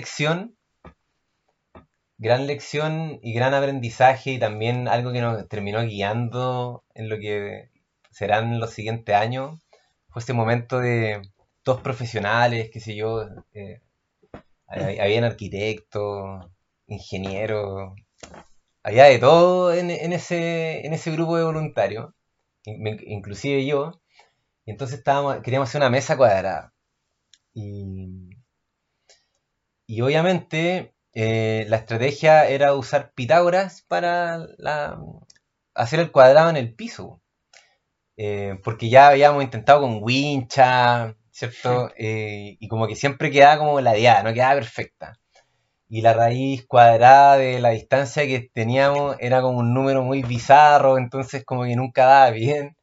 gran lección y gran aprendizaje y también algo que nos terminó guiando en lo que serán los siguientes años, fue ese momento de todos profesionales, qué sé yo, habían arquitectos, ingenieros, había de todo en ese grupo de voluntarios, inclusive yo, y entonces queríamos hacer una mesa cuadrada. Y, y obviamente la estrategia era usar Pitágoras para hacer el cuadrado en el piso. Porque ya habíamos intentado con wincha, ¿cierto? Y como que siempre quedaba como ladeada, no quedaba perfecta. Y la raíz cuadrada de la distancia que teníamos era como un número muy bizarro, entonces como que nunca daba bien.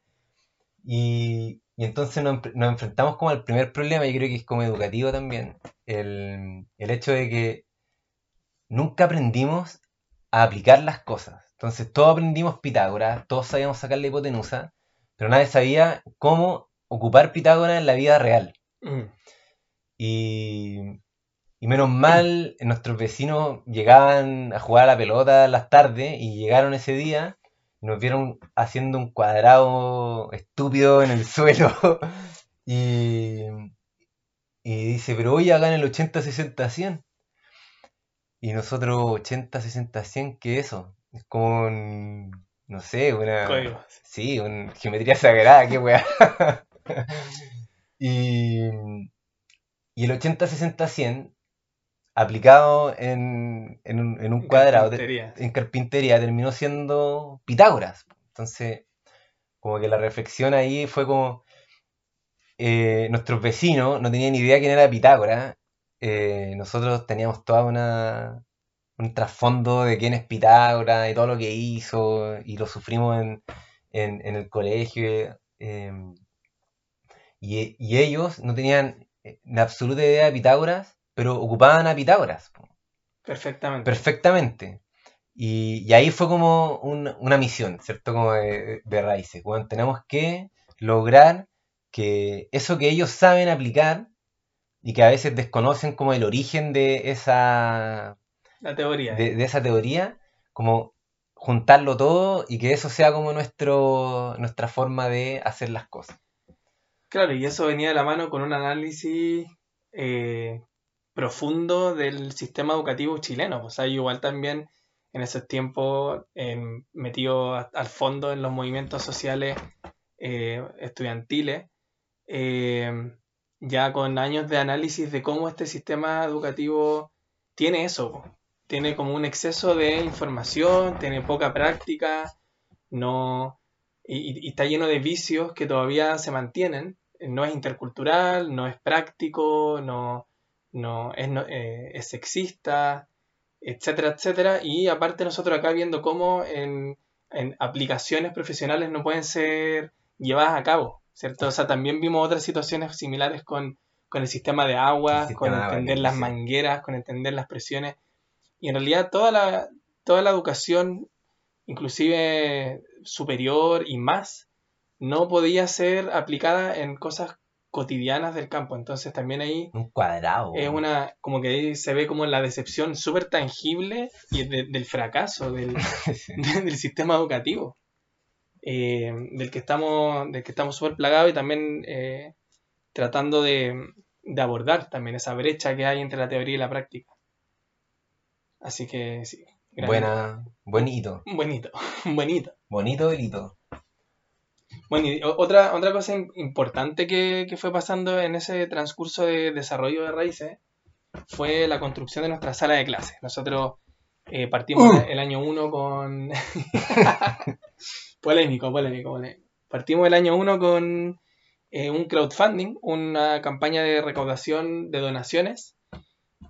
Y entonces nos enfrentamos como al primer problema, yo creo que es como educativo también, el hecho de que nunca aprendimos a aplicar las cosas. Entonces todos aprendimos Pitágoras, todos sabíamos sacar la hipotenusa, pero nadie sabía cómo ocupar Pitágoras en la vida real. Mm. Y, y menos mal, nuestros vecinos llegaban a jugar a la pelota en las tardes y llegaron ese día y nos vieron haciendo un cuadrado estúpido en el suelo. Y, y dice, pero oye, hagan el 80, 60, 100. Y nosotros 80, 60, 100, ¿qué es eso? Es como no sé, Códigos. sí, una geometría sagrada, qué weá. y, y el 80, 60, 100 aplicado en un cuadrado, Carpintería. en carpintería, terminó siendo Pitágoras. Entonces, como que la reflexión ahí fue como, nuestros vecinos no tenían ni idea quién era Pitágoras. Nosotros teníamos toda un trasfondo de quién es Pitágoras y todo lo que hizo, y lo sufrimos en el colegio. Y ellos no tenían la absoluta idea de Pitágoras, pero ocupaban a Pitágoras Perfectamente. perfectamente. Y ahí fue como una misión, ¿cierto? Como de raíces. Bueno, tenemos que lograr que eso que ellos saben aplicar y que a veces desconocen como el origen La teoría. de esa teoría, como juntarlo todo y que eso sea como nuestra forma de hacer las cosas. Claro, y eso venía de la mano con un análisis eh, profundo del sistema educativo chileno. O sea, yo igual también en esos tiempos metido al fondo en los movimientos sociales estudiantiles, eh, ya con años de análisis de cómo este sistema educativo tiene eso, po. Tiene como un exceso de información, tiene poca práctica, no, y está lleno de vicios que todavía se mantienen. No es intercultural, no es práctico, es sexista, etcétera, etcétera. Y aparte nosotros acá viendo cómo en aplicaciones profesionales no pueden ser llevadas a cabo, ¿cierto? O sea, también vimos otras situaciones similares con el sistema de El aguas, con sistema de agua que entender las dice. mangueras, con entender las presiones. Y en realidad toda la educación, inclusive superior y más, no podía ser aplicada en cosas cotidianas del campo. Entonces también ahí Un cuadrado. es una, como que ahí se ve como la decepción súper tangible y del fracaso Sí. del sistema educativo, del que estamos súper plagados y también tratando de abordar también esa brecha que hay entre la teoría y la práctica. Así que sí, granito, Buen hito. bonito, bonito. Bonito hito. Bueno, y otra cosa importante que fue pasando en ese transcurso de desarrollo de raíces fue la construcción de nuestra sala de clases. Nosotros partimos el año uno con... polémico, polémico, polémico. Partimos el año uno con un crowdfunding, una campaña de recaudación de donaciones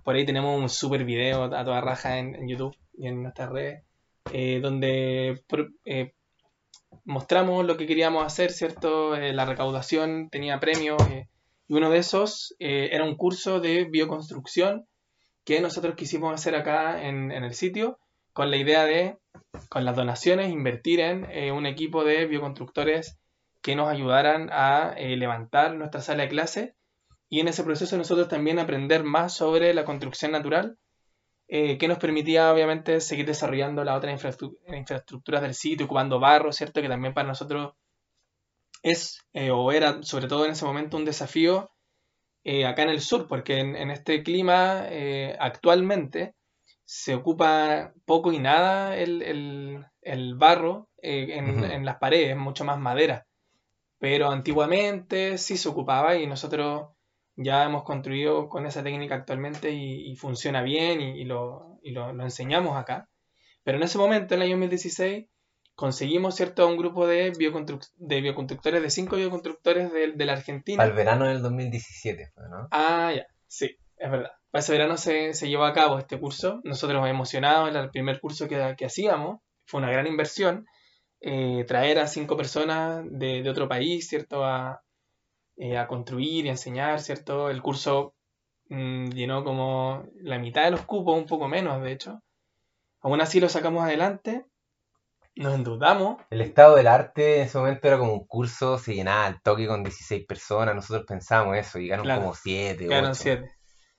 por ahí tenemos un super video a toda raja en YouTube y en nuestras redes, donde mostramos lo que queríamos hacer, ¿cierto? La recaudación tenía premios, y uno de esos era un curso de bioconstrucción que nosotros quisimos hacer acá en el sitio, con la idea de, con las donaciones, invertir en un equipo de bioconstructores que nos ayudaran a levantar nuestra sala de clase, y en ese proceso nosotros también aprender más sobre la construcción natural, que nos permitía obviamente seguir desarrollando las otras infraestructuras del sitio, ocupando barro, ¿cierto? Que también para nosotros es, o era sobre todo en ese momento, un desafío acá en el sur, porque en este clima actualmente se ocupa poco y nada el barro Ujú. en las paredes, mucho más madera. Pero antiguamente sí se ocupaba, y nosotros ya hemos construido con esa técnica actualmente y funciona bien, lo enseñamos acá. Pero en ese momento, en el año 2016, conseguimos, ¿cierto?, un grupo de bioconstructores, de 5 bioconstructores de la Para el Argentina. verano del 2017 fue, ¿no? Ah, ya, sí, es verdad. Para ese verano se llevó a cabo este curso. Nosotros emocionados, era el primer curso que hacíamos. Fue una gran inversión. Traer a 5 personas de otro país, ¿cierto? A construir y a enseñar, ¿cierto? El curso llenó como la mitad de los cupos, un poco menos, de hecho. Aún así lo sacamos adelante, nos endeudamos, El estado del arte en ese momento era como un curso, se llenaba al toque con 16 personas, nosotros pensábamos eso, llegaron claro, como 7, quedaron 8. 7.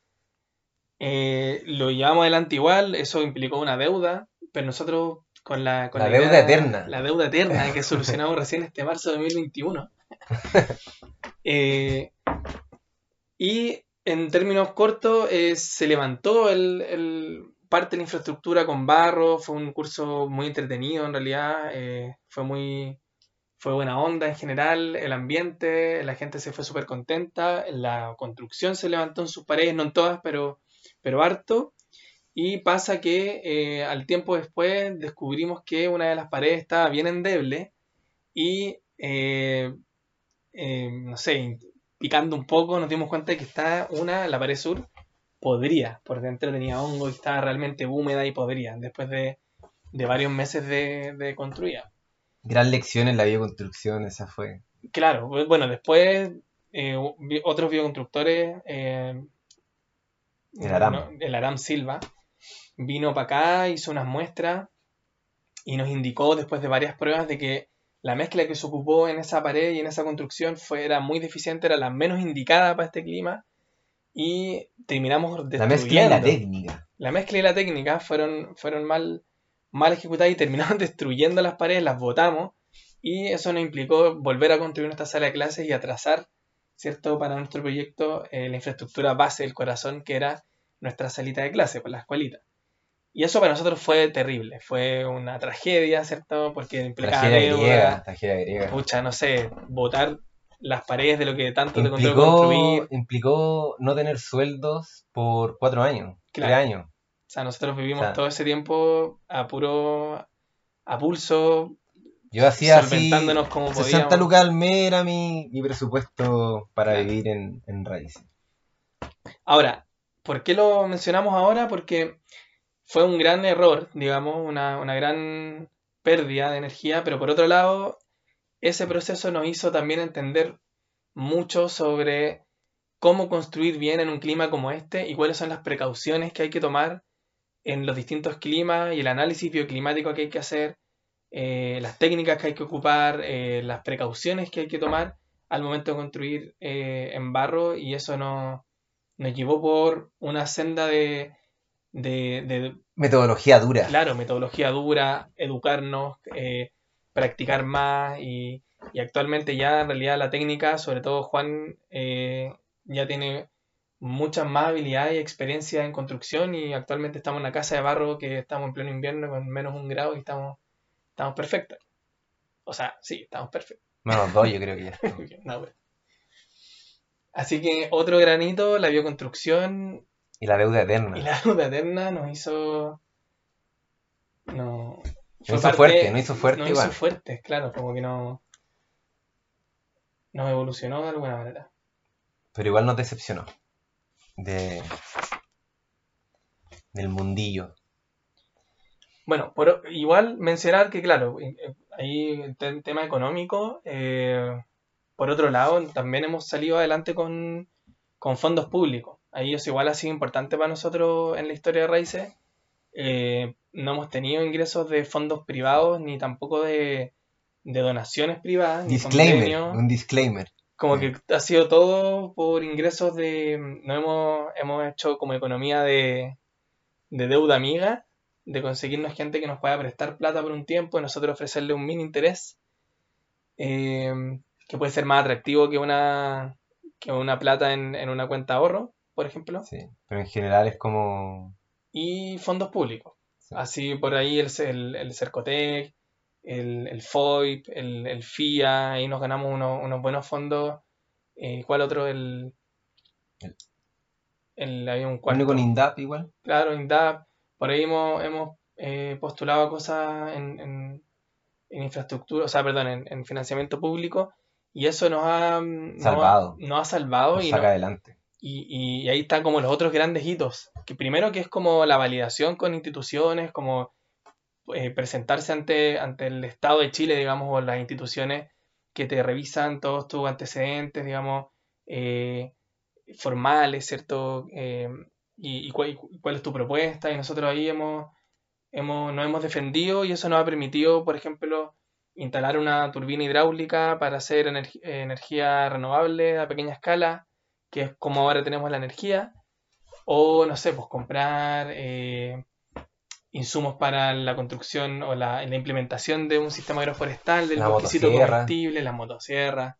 Lo llevamos adelante igual, eso implicó una deuda, pero nosotros con La la deuda idea, eterna. la deuda eterna que solucionamos recién este marzo de 2021. eh, y en términos cortos, se levantó parte de la infraestructura con barro, fue un curso muy entretenido en realidad, fue buena onda en general, el ambiente, la gente se fue súper contenta, la construcción se levantó en sus paredes, no en todas, pero harto. Y pasa que al tiempo después descubrimos que una de las paredes estaba bien endeble y, no sé, picando un poco nos dimos cuenta de que la pared sur, podría. Por dentro tenía hongo y estaba realmente húmeda y podría, después de varios meses de construida. Gran lección en la bioconstrucción, esa fue. Claro, bueno, después otros bioconstructores, El Aram. el Aram Silva, vino para acá, hizo unas muestras y nos indicó después de varias pruebas de que la mezcla que se ocupó en esa pared y en esa construcción era muy deficiente, era la menos indicada para este clima, y terminamos La mezcla y la destruyendo. técnica. La mezcla y la técnica fueron mal ejecutadas y terminamos destruyendo las paredes, las botamos, y eso nos implicó volver a construir nuestra sala de clases y atrasar, ¿cierto?, para nuestro proyecto, la infraestructura base, el corazón, que era nuestra salita de clase, pues la escuelita. Y eso para nosotros fue terrible, fue una tragedia, ¿cierto? Porque implicaba deuda, Tragedia griega. pucha, no sé, botar las paredes de lo que tanto te costó Implicó, construir. implicó no tener sueldos por 4 años, tres Claro, o años. sea, nosotros O vivimos sea, todo ese tiempo a pulso, yo hacía así solventándonos como 60 podíamos. lucas al mes era mi presupuesto para Claro. vivir en raíces. Ahora, ¿por qué lo mencionamos ahora? Porque fue un gran error, digamos, una gran pérdida de energía, pero por otro lado, ese proceso nos hizo también entender mucho sobre cómo construir bien en un clima como este y cuáles son las precauciones que hay que tomar en los distintos climas y el análisis bioclimático que hay que hacer, las técnicas que hay que ocupar, las precauciones que hay que tomar al momento de construir en barro, y eso nos llevó por una senda de, Metodología dura. claro, metodología dura, educarnos, practicar más, y actualmente ya en realidad la técnica, sobre todo Juan, ya tiene muchas más habilidades y experiencia en construcción, y actualmente estamos en una casa de barro que estamos en pleno invierno con -1 grado y estamos perfectos. O sea, sí, estamos perfectos. -2 yo creo que ya estamos. No, bueno. Así que otro granito, la bioconstrucción Y la deuda y eterna. la deuda eterna no, Nos fue hizo fuerte, parte, nos hizo fuerte nos hizo igual. fuertes, claro, como que nos evolucionó de alguna manera. Pero igual nos decepcionó. De, del mundillo. Bueno, igual mencionar que, claro, ahí el tema económico, por otro lado, también hemos salido adelante con fondos públicos. Ahí eso igual ha sido importante para nosotros en la historia de Raíces. No hemos tenido ingresos de fondos privados, ni tampoco de donaciones privadas, ni Disclaimer, convenios. un disclaimer. Como que ha sido todo por ingresos no hemos hecho como economía de deuda amiga, de conseguirnos gente que nos pueda prestar plata por un tiempo y nosotros ofrecerle un mini interés, eh, que puede ser más atractivo que una plata en una cuenta de ahorro, por ejemplo, Sí, pero en general es como... y fondos públicos. Sí. Así por ahí el Cercotec, el FOIP, el FIA, ahí nos ganamos unos buenos fondos. ¿Cuál otro? El- Había un Uno con cuarto. INDAP igual. Claro, INDAP. Por ahí hemos postulado cosas en infraestructura, o sea, perdón, en financiamiento público, y eso Salvado. nos ha salvado Nos saca adelante. y ahí están como los otros grandes hitos. Que primero que es como la validación con instituciones, como presentarse ante el Estado de Chile, digamos, o las instituciones que te revisan todos tus antecedentes, digamos, eh, formales, ¿cierto? Y cuál es tu propuesta, y nosotros ahí nos hemos defendido y eso nos ha permitido, por ejemplo, instalar una turbina hidráulica para hacer energía renovable a pequeña escala, que es como ahora tenemos la energía, o no sé, pues comprar insumos para la construcción o la implementación de un sistema agroforestal, del La bosquecito motosierra. comestible, las motosierras,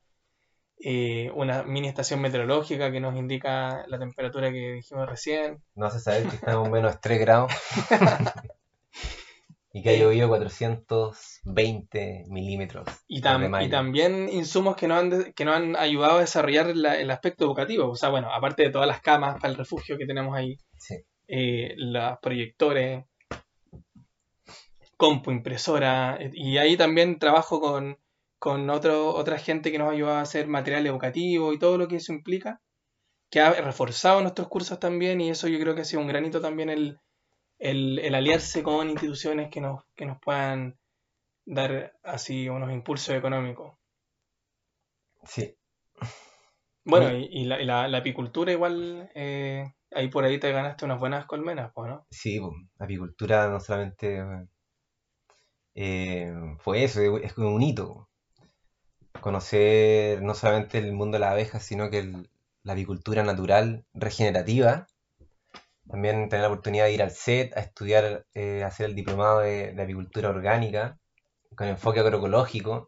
una mini estación meteorológica que nos indica la temperatura que dijimos recién. No hace saber que estamos menos 3 grados y que ha Eh, llovido 420 milímetros desde y mayo. también insumos que nos han ayudado a desarrollar el aspecto educativo. O sea, bueno, aparte de todas las camas para el refugio que tenemos ahí, Sí. los proyectores, compu, impresora, y ahí también trabajo con otra gente que nos ha ayudado a hacer material educativo y todo lo que eso implica, que ha reforzado nuestros cursos también, y eso yo creo que ha sido un granito también el aliarse con instituciones que nos puedan dar así unos impulsos económicos. Sí. Bueno, Oye, y la apicultura igual, ahí por ahí te ganaste unas buenas colmenas, pues, ¿no? sí, po, apicultura no solamente fue eso, es como un hito. Conocer no solamente el mundo de las abejas, sino que la apicultura natural regenerativa. También tener la oportunidad de ir al set a estudiar, hacer el diplomado de apicultura orgánica con enfoque agroecológico.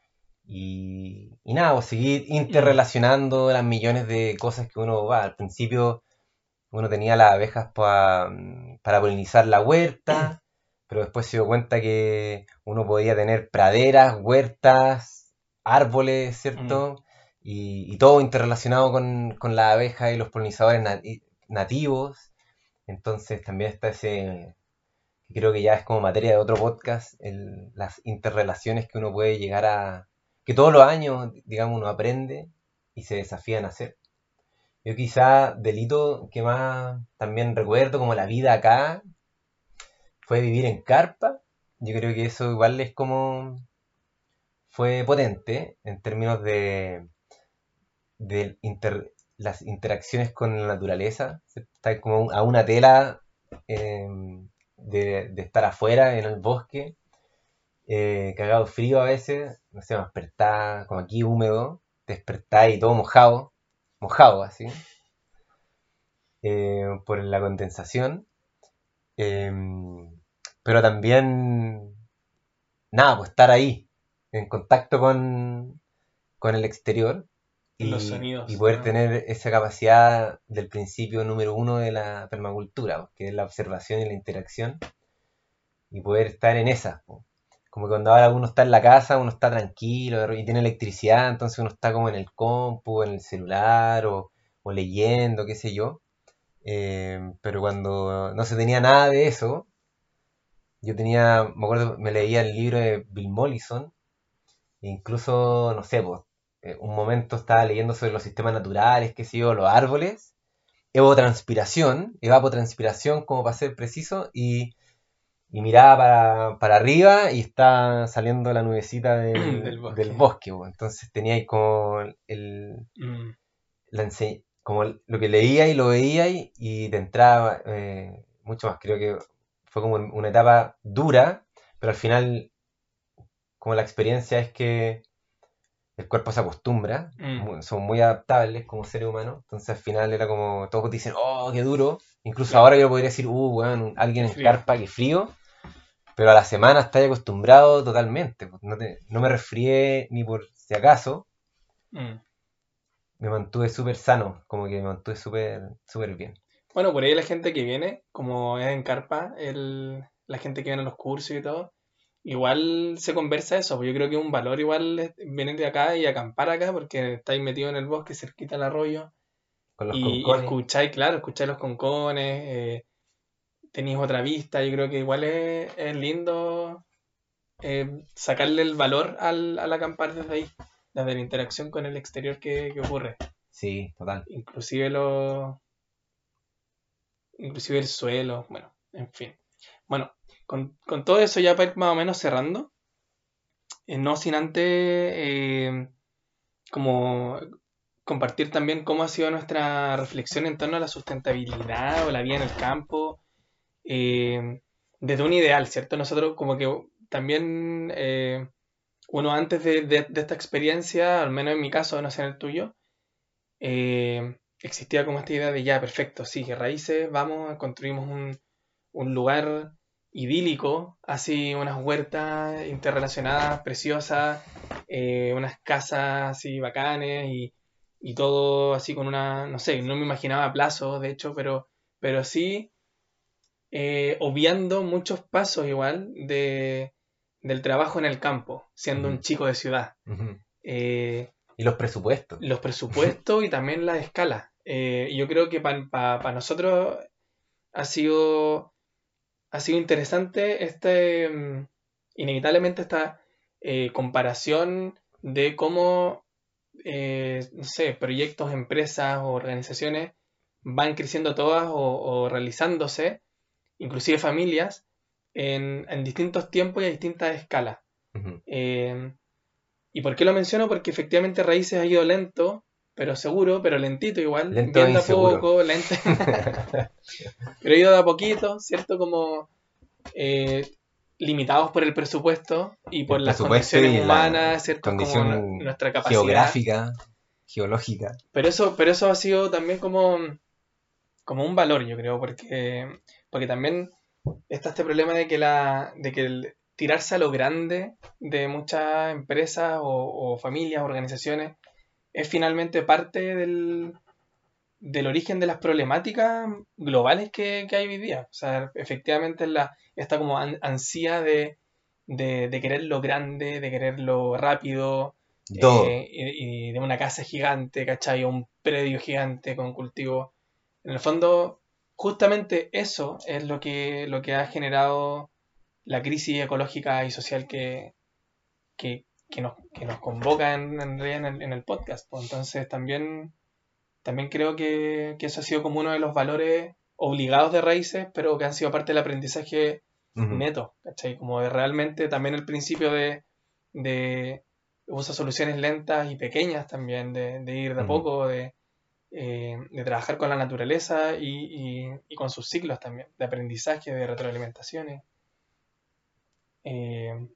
Y nada, pues seguir Mm, interrelacionando las millones de cosas que uno va. Al principio uno tenía las abejas para polinizar la huerta, pero después se dio cuenta que uno podía tener praderas, huertas, árboles, mm. ¿cierto? Y todo interrelacionado con las abejas y los polinizadores nativos. Entonces también está ese, que creo que ya es como materia de otro podcast, las interrelaciones que uno puede llegar a, que todos los años, digamos, uno aprende y se desafían a hacer. Yo quizá delito que más también recuerdo como la vida acá fue vivir en carpa. Yo creo que eso igual es como fue potente en términos de las interacciones con la naturaleza. Está como a una tela eh, de estar afuera en el bosque, cagado frío a veces, no sé, despertar como aquí húmedo, despertar y todo mojado, mojado así, por la condensación. Eh, pero también, nada, pues estar ahí, en contacto con el exterior Los y sonidos, poder ¿no? tener esa capacidad del principio número uno de la permacultura, pues, que es la observación y la interacción, y poder estar en esa. Pues. Como que cuando ahora uno está en la casa, uno está tranquilo y tiene electricidad, entonces uno está como en el compu, en el celular o leyendo, qué sé yo. Pero cuando no se tenía nada de eso, yo tenía, me acuerdo, me leía el libro de Bill Mollison, e incluso, no sé, pues, un momento estaba leyendo sobre los sistemas naturales, qué sé yo, los árboles, evapotranspiración, como para ser preciso, y miraba para arriba y está saliendo la nubecita Del del bosque. bosque, po. Entonces tenía ahí como Mm, como lo que leía y lo veía y te entraba mucho más. Creo que fue como una etapa dura, pero al final como la experiencia es que el cuerpo se acostumbra, mm, son muy adaptables como seres humanos, entonces al final era como, todos dicen, oh, qué duro, incluso claro, ahora yo podría decir, weón, alguien qué en frío. carpa, qué frío, pero a la semana estás acostumbrado totalmente, pues, no me resfrié ni por si acaso, Mm. me mantuve súper sano, como que me mantuve súper bien. Bueno, por ahí la gente que viene, como es en carpa, la gente que viene a los cursos y todo, igual se conversa eso, pues yo creo que es un valor igual venir de acá y acampar acá porque estáis metidos en el bosque cerquita del arroyo Con los y concones, escucháis, claro, escucháis los concones, tenéis otra vista, yo creo que igual es lindo sacarle el valor al acampar desde ahí, desde la interacción con el exterior que ocurre, sí, total. inclusive inclusive el suelo, bueno, en fin. Bueno, con todo eso ya para ir más o menos cerrando, no sin antes como compartir también cómo ha sido nuestra reflexión en torno a la sustentabilidad o la vida en el campo, eh, desde un ideal, ¿cierto? Nosotros como que también uno antes de esta experiencia, al menos en mi caso, no sé en el tuyo, existía como esta idea de ya, perfecto, sí, que raíces, vamos, construimos un lugar idílico, así unas huertas interrelacionadas, preciosas, unas casas así bacanes y todo así con una, no sé, no me imaginaba plazos, de hecho, pero sí obviando muchos pasos igual del trabajo en el campo, siendo Ujú, un chico de ciudad. ujú. Eh, Y los presupuestos. los presupuestos y también la escala. Yo creo que para nosotros ha sido ha sido interesante inevitablemente esta comparación de cómo, no sé, proyectos, empresas o organizaciones van creciendo todas o realizándose, inclusive familias, en distintos tiempos y a distintas escalas. Ujú. Eh, ¿Y por qué lo menciono? Porque efectivamente Raíces ha ido lento, pero seguro, pero lentito igual, Lento e bien de a inseguro. poco, lento, pero ha ido de a poquito, ¿cierto? Como eh, limitados por el presupuesto y por El las presupuesto condiciones y la humanas, ¿cierto? Como condición nuestra capacidad. geográfica, geológica. Pero eso ha sido también como un valor, yo creo, porque también está este problema de que el tirarse a lo grande de muchas empresas o familias, organizaciones, es finalmente parte del origen de las problemáticas globales que hay hoy día. O sea, efectivamente esta como ansía de querer lo grande, de querer lo rápido, Todo. y de una casa gigante, ¿cachai? O un predio gigante con cultivo. En el fondo, justamente eso es lo que ha generado la crisis ecológica y social que nos convoca en realidad en el podcast. Pues entonces también creo que eso ha sido como uno de los valores obligados de Raíces, pero que han sido parte del aprendizaje Ujú, neto, ¿cachai? Como de realmente también el principio de usa soluciones lentas y pequeñas también, de ir de a ujú. poco, de trabajar con la naturaleza y con sus ciclos también, de aprendizaje, de retroalimentaciones. Eh,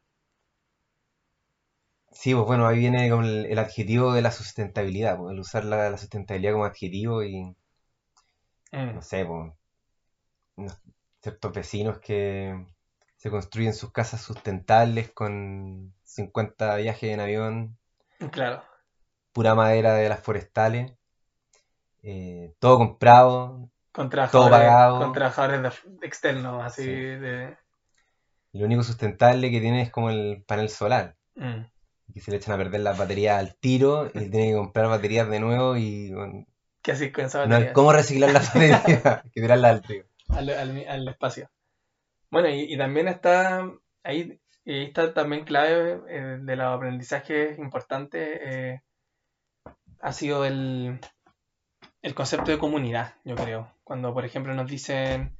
Sí, pues bueno, ahí viene con el adjetivo de la sustentabilidad, pues, el usar la sustentabilidad como adjetivo y, mm, no sé, pues, unos ciertos vecinos que se construyen sus casas sustentables con 50 viajes en avión, claro, pura madera de las forestales, todo comprado, con todo trabajadores, con pagado. trabajadores externos, así Sí. de... Lo único sustentable que tiene es como el panel solar, mm, que se le echan a perder las baterías al tiro y tiene que comprar baterías de nuevo y bueno, ¿Qué así con esa no hay batería? cómo reciclar las baterías, que tirarlas al río. Al espacio. Bueno, y también ahí está también clave de los aprendizajes importantes, ha sido el concepto de comunidad, yo creo. Cuando, por ejemplo, nos dicen,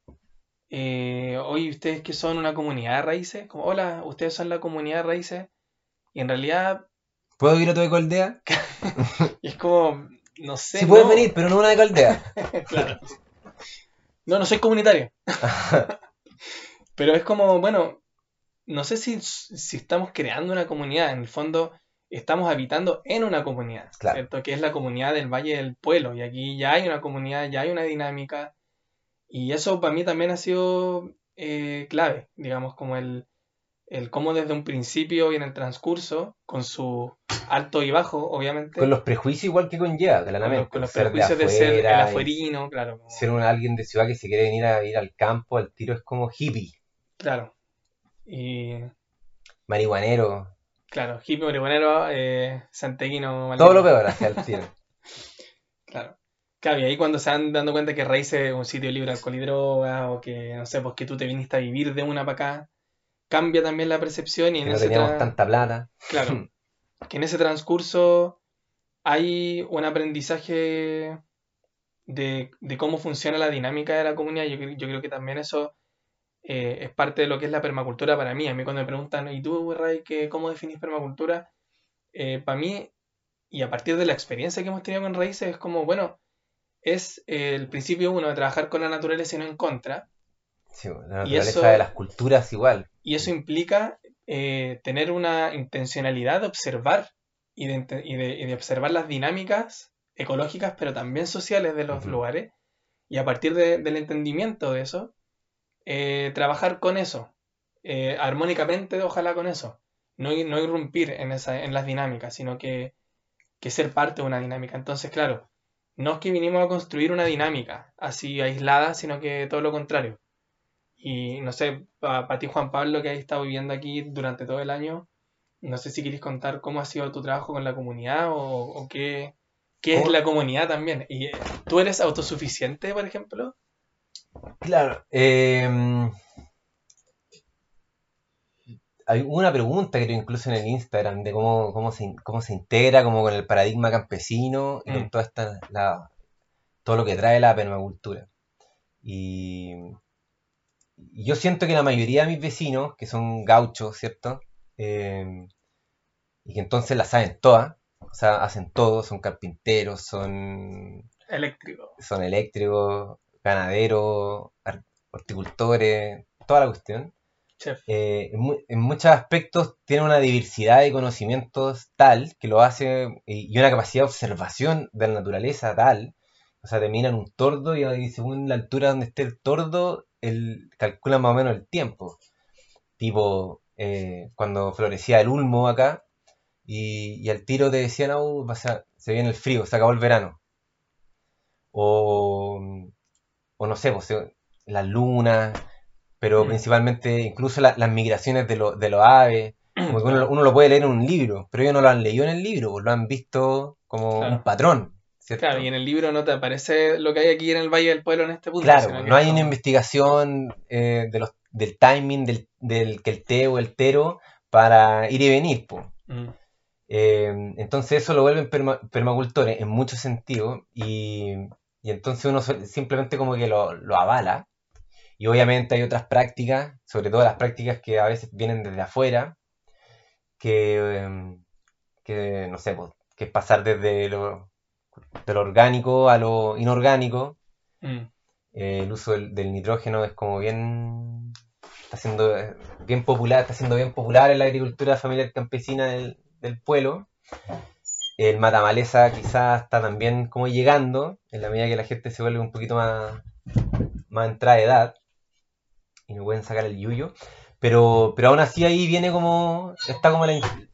oye, ¿ustedes que son una comunidad de raíces? Como, hola, ustedes son la comunidad de raíces. Y en realidad, ¿Puedo ir a tu de Coldea? y es como, no sé, Sí puedes venir, no. pero no una de Coldea. Claro. No, no soy comunitario. Pero es como, bueno, no sé si estamos creando una comunidad. En el fondo, estamos habitando en una comunidad, Claro. ¿cierto? Que es la comunidad del Valle del Pueblo. Y aquí ya hay una comunidad, ya hay una dinámica. Y eso para mí también ha sido clave, digamos, como el cómo desde un principio y en el transcurso, con su alto y bajo, Con obviamente, los prejuicios igual que conlleva, con claramente. los Ser de prejuicios de ser el afuera y afuerino, claro, ser alguien de ciudad que se quiere venir a ir al campo, al tiro es como hippie, claro, y marihuanero, claro, hippie, marihuanero, santeguino, todo lo maldito, peor hacia el tiro. claro. Claro, y ahí cuando se van dando cuenta que Raíces es un sitio libre de alcohol y droga, o que, no sé, pues que tú te viniste a vivir de una para acá, cambia también la percepción y Que en no ese, teníamos tanta plata. claro, que en ese transcurso hay un aprendizaje de cómo funciona la dinámica de la comunidad. Yo creo que también eso es parte de lo que es la permacultura para mí. A mí cuando me preguntan, ¿y tú, Ray, cómo definís permacultura? Para mí, y a partir de la experiencia que hemos tenido con Raíces, es como, bueno, es el principio uno de trabajar con la naturaleza y no en contra. Sí, la Y naturaleza de eso, las culturas igual. y eso implica tener una intencionalidad de observar y de observar las dinámicas ecológicas, pero también sociales de los Ujú. lugares. Y a partir del entendimiento de eso, trabajar con eso, armónicamente, ojalá con eso. No irrumpir en las dinámicas, sino que ser parte de una dinámica. Entonces, claro, no es que vinimos a construir una dinámica así aislada, sino que todo lo contrario. Y no sé, para ti, Juan Pablo, que has estado viviendo aquí durante todo el año, no sé si quieres contar cómo ha sido tu trabajo con la comunidad o qué es ¿Cómo? la comunidad también. ¿Y tú eres autosuficiente, por ejemplo? Claro. Hay una pregunta creo incluso en el Instagram de cómo se integra como con el paradigma campesino y con Mm, toda todo lo que trae la permacultura. Y, y yo siento que la mayoría de mis vecinos, que son gauchos, ¿cierto? Eh, y que entonces la saben todas, o sea, hacen todo, son carpinteros, eléctrico. son eléctricos, ganaderos, horticultores, toda la cuestión. Chef. En muchos aspectos tiene una diversidad de conocimientos tal que lo hace y una capacidad de observación de la naturaleza tal. O sea, te miran un tordo y según la altura donde esté el tordo, calculan más o menos el tiempo. Tipo, cuando florecía el ulmo acá y al tiro te decían, oh, se viene el frío, se acabó el verano. O, o no sé, pues, las lunas, pero Mm, principalmente incluso las migraciones de los aves, como que claro, uno lo puede leer en un libro, pero ellos no lo han leído en el libro, pues lo han visto como un claro. patrón, Claro, y ¿cierto? en el libro no te aparece lo que hay aquí en el Valle del Pueblo en este punto, Claro, sino pues que no es hay una como... investigación del timing del que el té o el tero para ir y venir, pues. mm, Entonces eso lo vuelven permacultores en muchos sentidos y entonces uno simplemente como que lo avala. Y obviamente hay otras prácticas, sobre todo las prácticas que a veces vienen desde afuera, que, no sé, pues, que es pasar de lo orgánico a lo inorgánico. mm, El uso del nitrógeno es como está siendo bien popular, está siendo bien popular en la agricultura familiar campesina del pueblo. El matamaleza quizás está también como llegando, en la medida que la gente se vuelve un poquito más entrada de edad y no pueden sacar el yuyo. Pero aún así ahí viene está como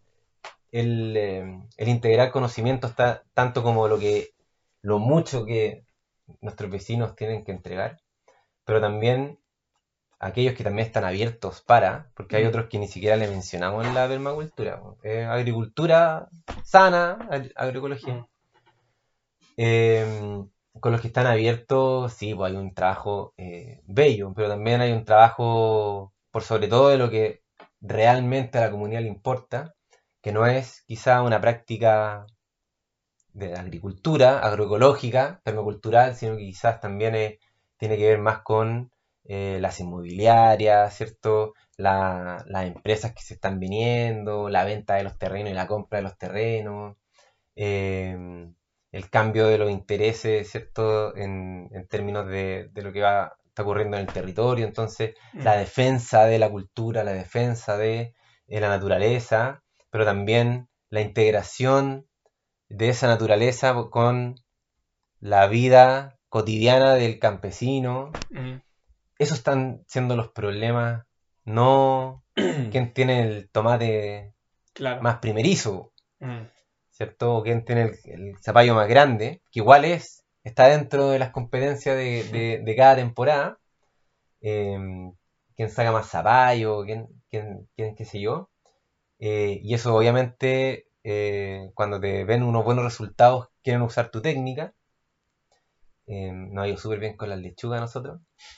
el integrar conocimiento, está tanto como lo mucho que nuestros vecinos tienen que entregar, pero también aquellos que también están abiertos porque hay mm, otros que ni siquiera le mencionamos en la permacultura. Agricultura sana, agroecología. mm, Eh, con los que están abiertos, sí, pues hay un trabajo bello, pero también hay un trabajo por sobre todo de lo que realmente a la comunidad le importa, que no es quizá una práctica de la agricultura agroecológica, permacultural, sino que quizás también tiene que ver más con las inmobiliarias, ¿cierto? Las empresas que se están viniendo, la venta de los terrenos y la compra de los terrenos, eh, el cambio de los intereses, ¿cierto? En términos de lo que está ocurriendo en el territorio. Entonces, la Mm, defensa de la cultura, la defensa de la naturaleza, pero también la integración de esa naturaleza con la vida cotidiana del campesino. mm. Esos están siendo los problemas, no quién tiene el tomate Claro. más primerizo, Mm, ¿cierto? O quién tiene el zapallo más grande, que igual está dentro de las competencias mm, de cada temporada. eh, Quién saca más zapallo, quién qué sé yo. Y eso obviamente, cuando te ven unos buenos resultados, quieren usar tu técnica. Nos ha ido súper bien con las lechugas nosotros.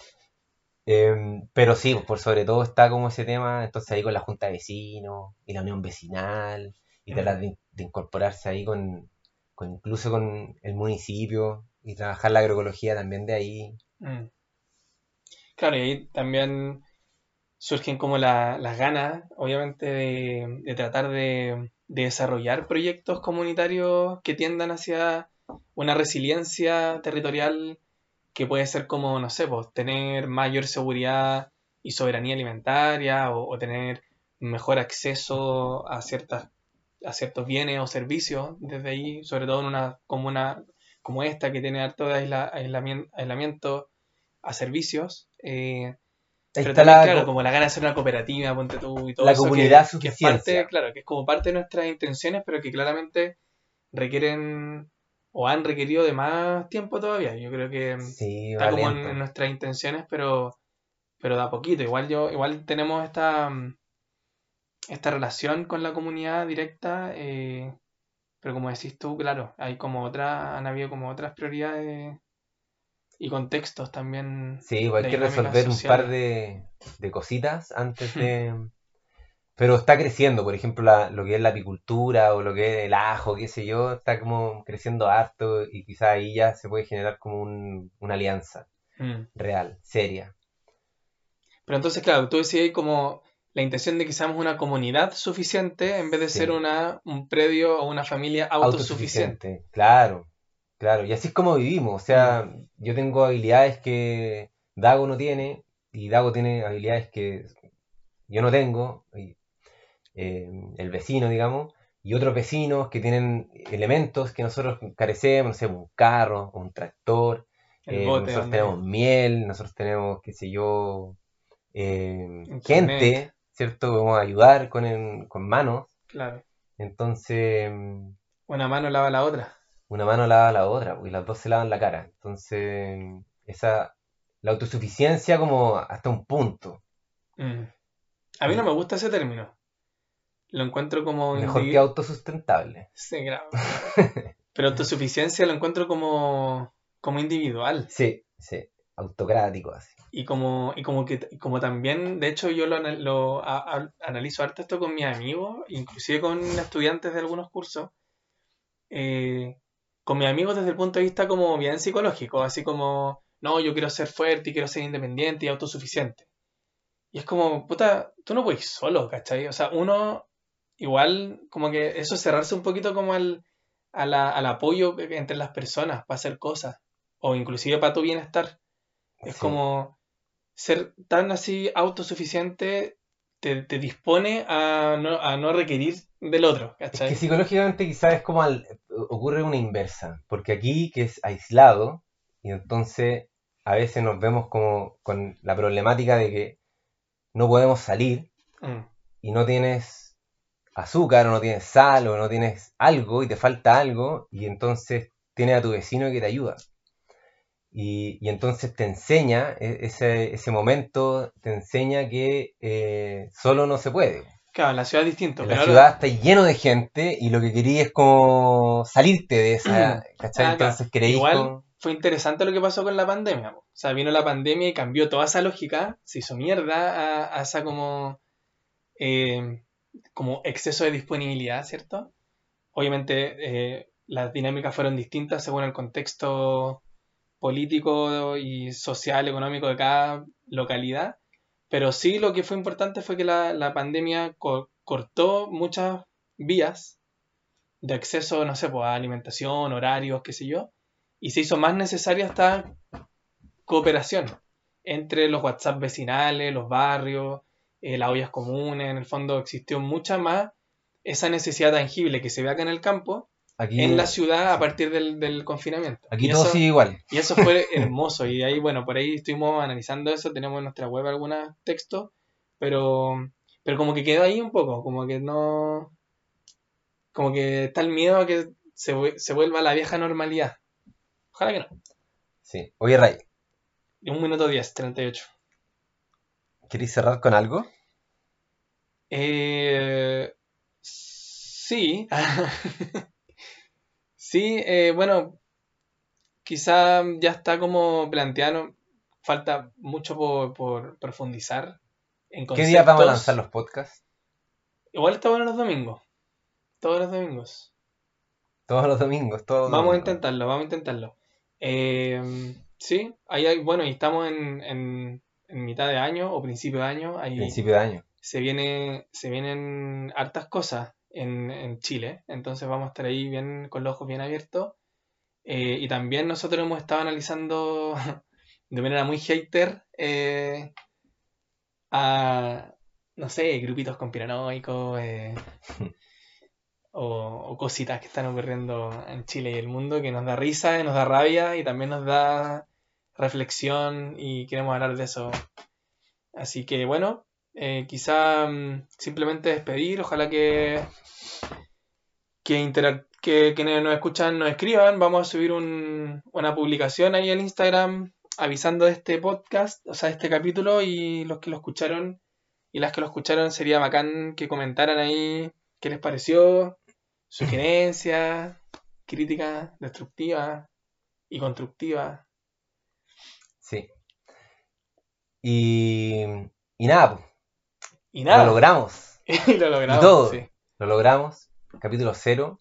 Pero sí, por sobre todo está como ese tema, entonces ahí con la junta de vecinos y la unión vecinal y mm, tratar de incorporarse ahí incluso con el municipio y trabajar la agroecología también de ahí. mm. Claro, y ahí también surgen como las ganas, obviamente, de tratar de desarrollar proyectos comunitarios que tiendan hacia una resiliencia territorial que puede ser como, no sé, pues tener mayor seguridad y soberanía alimentaria o tener mejor acceso a ciertos bienes o servicios desde ahí, sobre todo en una comuna como esta que tiene harto de aislamiento a servicios. Ahí Pero está también, claro, como la gana de ser una cooperativa, ponte tú, y todo la eso comunidad que es parte, suficiencia. claro, que es como parte de nuestras intenciones, pero que claramente requieren o han requerido de más tiempo todavía. Yo creo que Sí, está va como lento. en nuestras intenciones, pero de a poquito. Igual tenemos esta relación con la comunidad directa, pero como decís tú, claro, han habido como otras prioridades y contextos también Sí, pues hay de que dinámicas resolver un par sociales. de cositas antes de... Pero está creciendo, por ejemplo, lo que es la apicultura o lo que es el ajo, qué sé yo, está como creciendo harto y quizás ahí ya se puede generar como una alianza Mm. real, seria. Pero entonces, claro, tú decías como la intención de que seamos una comunidad suficiente en vez de ser Sí, un predio o una familia autosuficiente. autosuficiente, claro, claro. Y así es como vivimos, o Mm, sea, yo tengo habilidades que Dago no tiene y Dago tiene habilidades que yo no tengo, el vecino, digamos, y otros vecinos que tienen elementos que nosotros carecemos, no sé, un carro, un tractor, el bote, nosotros ándale. tenemos miel, nosotros tenemos, qué sé yo, Internet, gente, ¿cierto? Podemos ayudar con manos, claro. entonces Una mano lava la otra. una mano lava la otra, y las dos se lavan la cara, entonces la autosuficiencia como hasta un punto, Mm. A mí no y me gusta ese término. Lo encuentro como mejor que autosustentable. sí, claro. Pero autosuficiencia lo encuentro como individual. Sí, sí, autocrático así. Y como también, de hecho, yo analizo harto esto con mis amigos, inclusive con estudiantes de algunos cursos, eh, con mis amigos desde el punto de vista como bien psicológico, así como, no, yo quiero ser fuerte y quiero ser independiente y autosuficiente. Y es como, puta, tú no puedes ir solo, ¿cachai? O sea, uno igual, como que eso es cerrarse un poquito como al apoyo entre las personas para hacer cosas, o inclusive para tu bienestar. Es Sí. como ser tan así autosuficiente te dispone a no requerir del otro, Es que ¿cachai? psicológicamente quizás es como ocurre una inversa, porque aquí que es aislado y entonces a veces nos vemos como con la problemática de que no podemos salir Mm, y no tienes azúcar o no tienes sal o no tienes algo y te falta algo y entonces tienes a tu vecino que te ayuda. Y entonces te enseña, ese momento te enseña que solo no se puede. claro, en la ciudad es distinto, En la pero ahora... ciudad está lleno de gente y lo que quería es como salirte de esa, ¿cachai? Claro, Entonces creéis igual como... fue interesante lo que pasó con la pandemia, po. O sea, vino la pandemia y cambió toda esa lógica, se hizo mierda a esa eh, como exceso de disponibilidad, ¿cierto? Obviamente las dinámicas fueron distintas según el contexto político y social, económico de cada localidad. Pero sí lo que fue importante fue que la pandemia cortó muchas vías de acceso, no sé, pues, a alimentación, horarios, qué sé yo, y se hizo más necesaria esta cooperación entre los WhatsApp vecinales, los barrios, las ollas comunes. En el fondo existió mucha más esa necesidad tangible que se ve acá en el campo, en Aquí, la ciudad a sí. partir del confinamiento. Aquí todo sigue igual. Y eso fue hermoso. Y ahí, bueno, por ahí estuvimos analizando eso. Tenemos en nuestra web algunos textos, pero como que quedó ahí un poco, como que no. Como que está el miedo a que se vuelva la vieja normalidad. Ojalá que no. Sí. Oye, Ray, 1 minuto 10, 38. ¿queréis cerrar con algo? Sí. Sí, bueno, quizá ya está como planteado. Falta mucho por profundizar en ¿Qué día vamos a lanzar conceptos. los podcasts? Igual está bueno los domingos. Todos los domingos. Todos los domingos, todos los Vamos a domingos. intentarlo, vamos a intentarlo. Sí, ahí hay, bueno, y estamos en mitad de año o principio de año. Ahí Principio de año. se vienen hartas cosas en Chile. Entonces vamos a estar ahí bien con los ojos bien abiertos. Y también nosotros hemos estado analizando de manera muy hater a, no sé, grupitos conspiranoicos, o cositas que están ocurriendo en Chile y el mundo que nos da risa, y nos da rabia y también nos da reflexión y queremos hablar de eso. Así que bueno, quizá simplemente despedir, ojalá que quienes nos escuchan nos escriban. Vamos a subir una publicación ahí en Instagram avisando de este podcast, o sea, este capítulo, y los que lo escucharon y las que lo escucharon sería bacán que comentaran ahí qué les pareció, sugerencias, críticas destructivas y constructivas. Sí. Y, y nada, pues, Y lo nada, logramos. y lo Y logramos, todo, sí. lo logramos. Capítulo cero.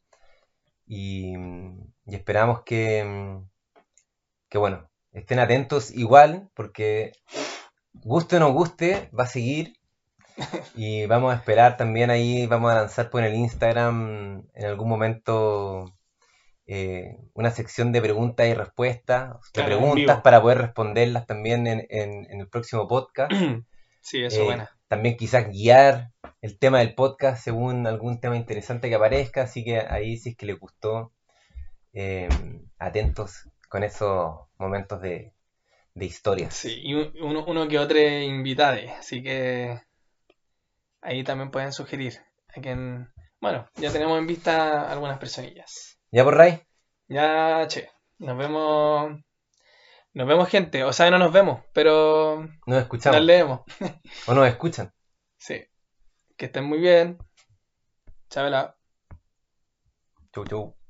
Y esperamos que, bueno, estén atentos igual, porque guste o no guste, va a seguir. Y vamos a esperar también ahí, vamos a lanzar por el Instagram en algún momento una sección de preguntas y respuestas, de Claro, en preguntas vivo. para poder responderlas también en el próximo podcast. Sí, eso buena. También quizás guiar el tema del podcast según algún tema interesante que aparezca, así que ahí si es que les gustó, eh, atentos con esos momentos de Sí, historias. y uno que otro invitado, así que ahí también pueden sugerir a quien. Bueno, ya tenemos en vista algunas personillas. ¿Ya por Ray? Ya, che, nos vemos. Nos vemos, gente. O sea, no nos vemos, pero Nos nos escuchamos leemos. o nos escuchan. Sí, que estén muy bien. Chabela. Chau, chau.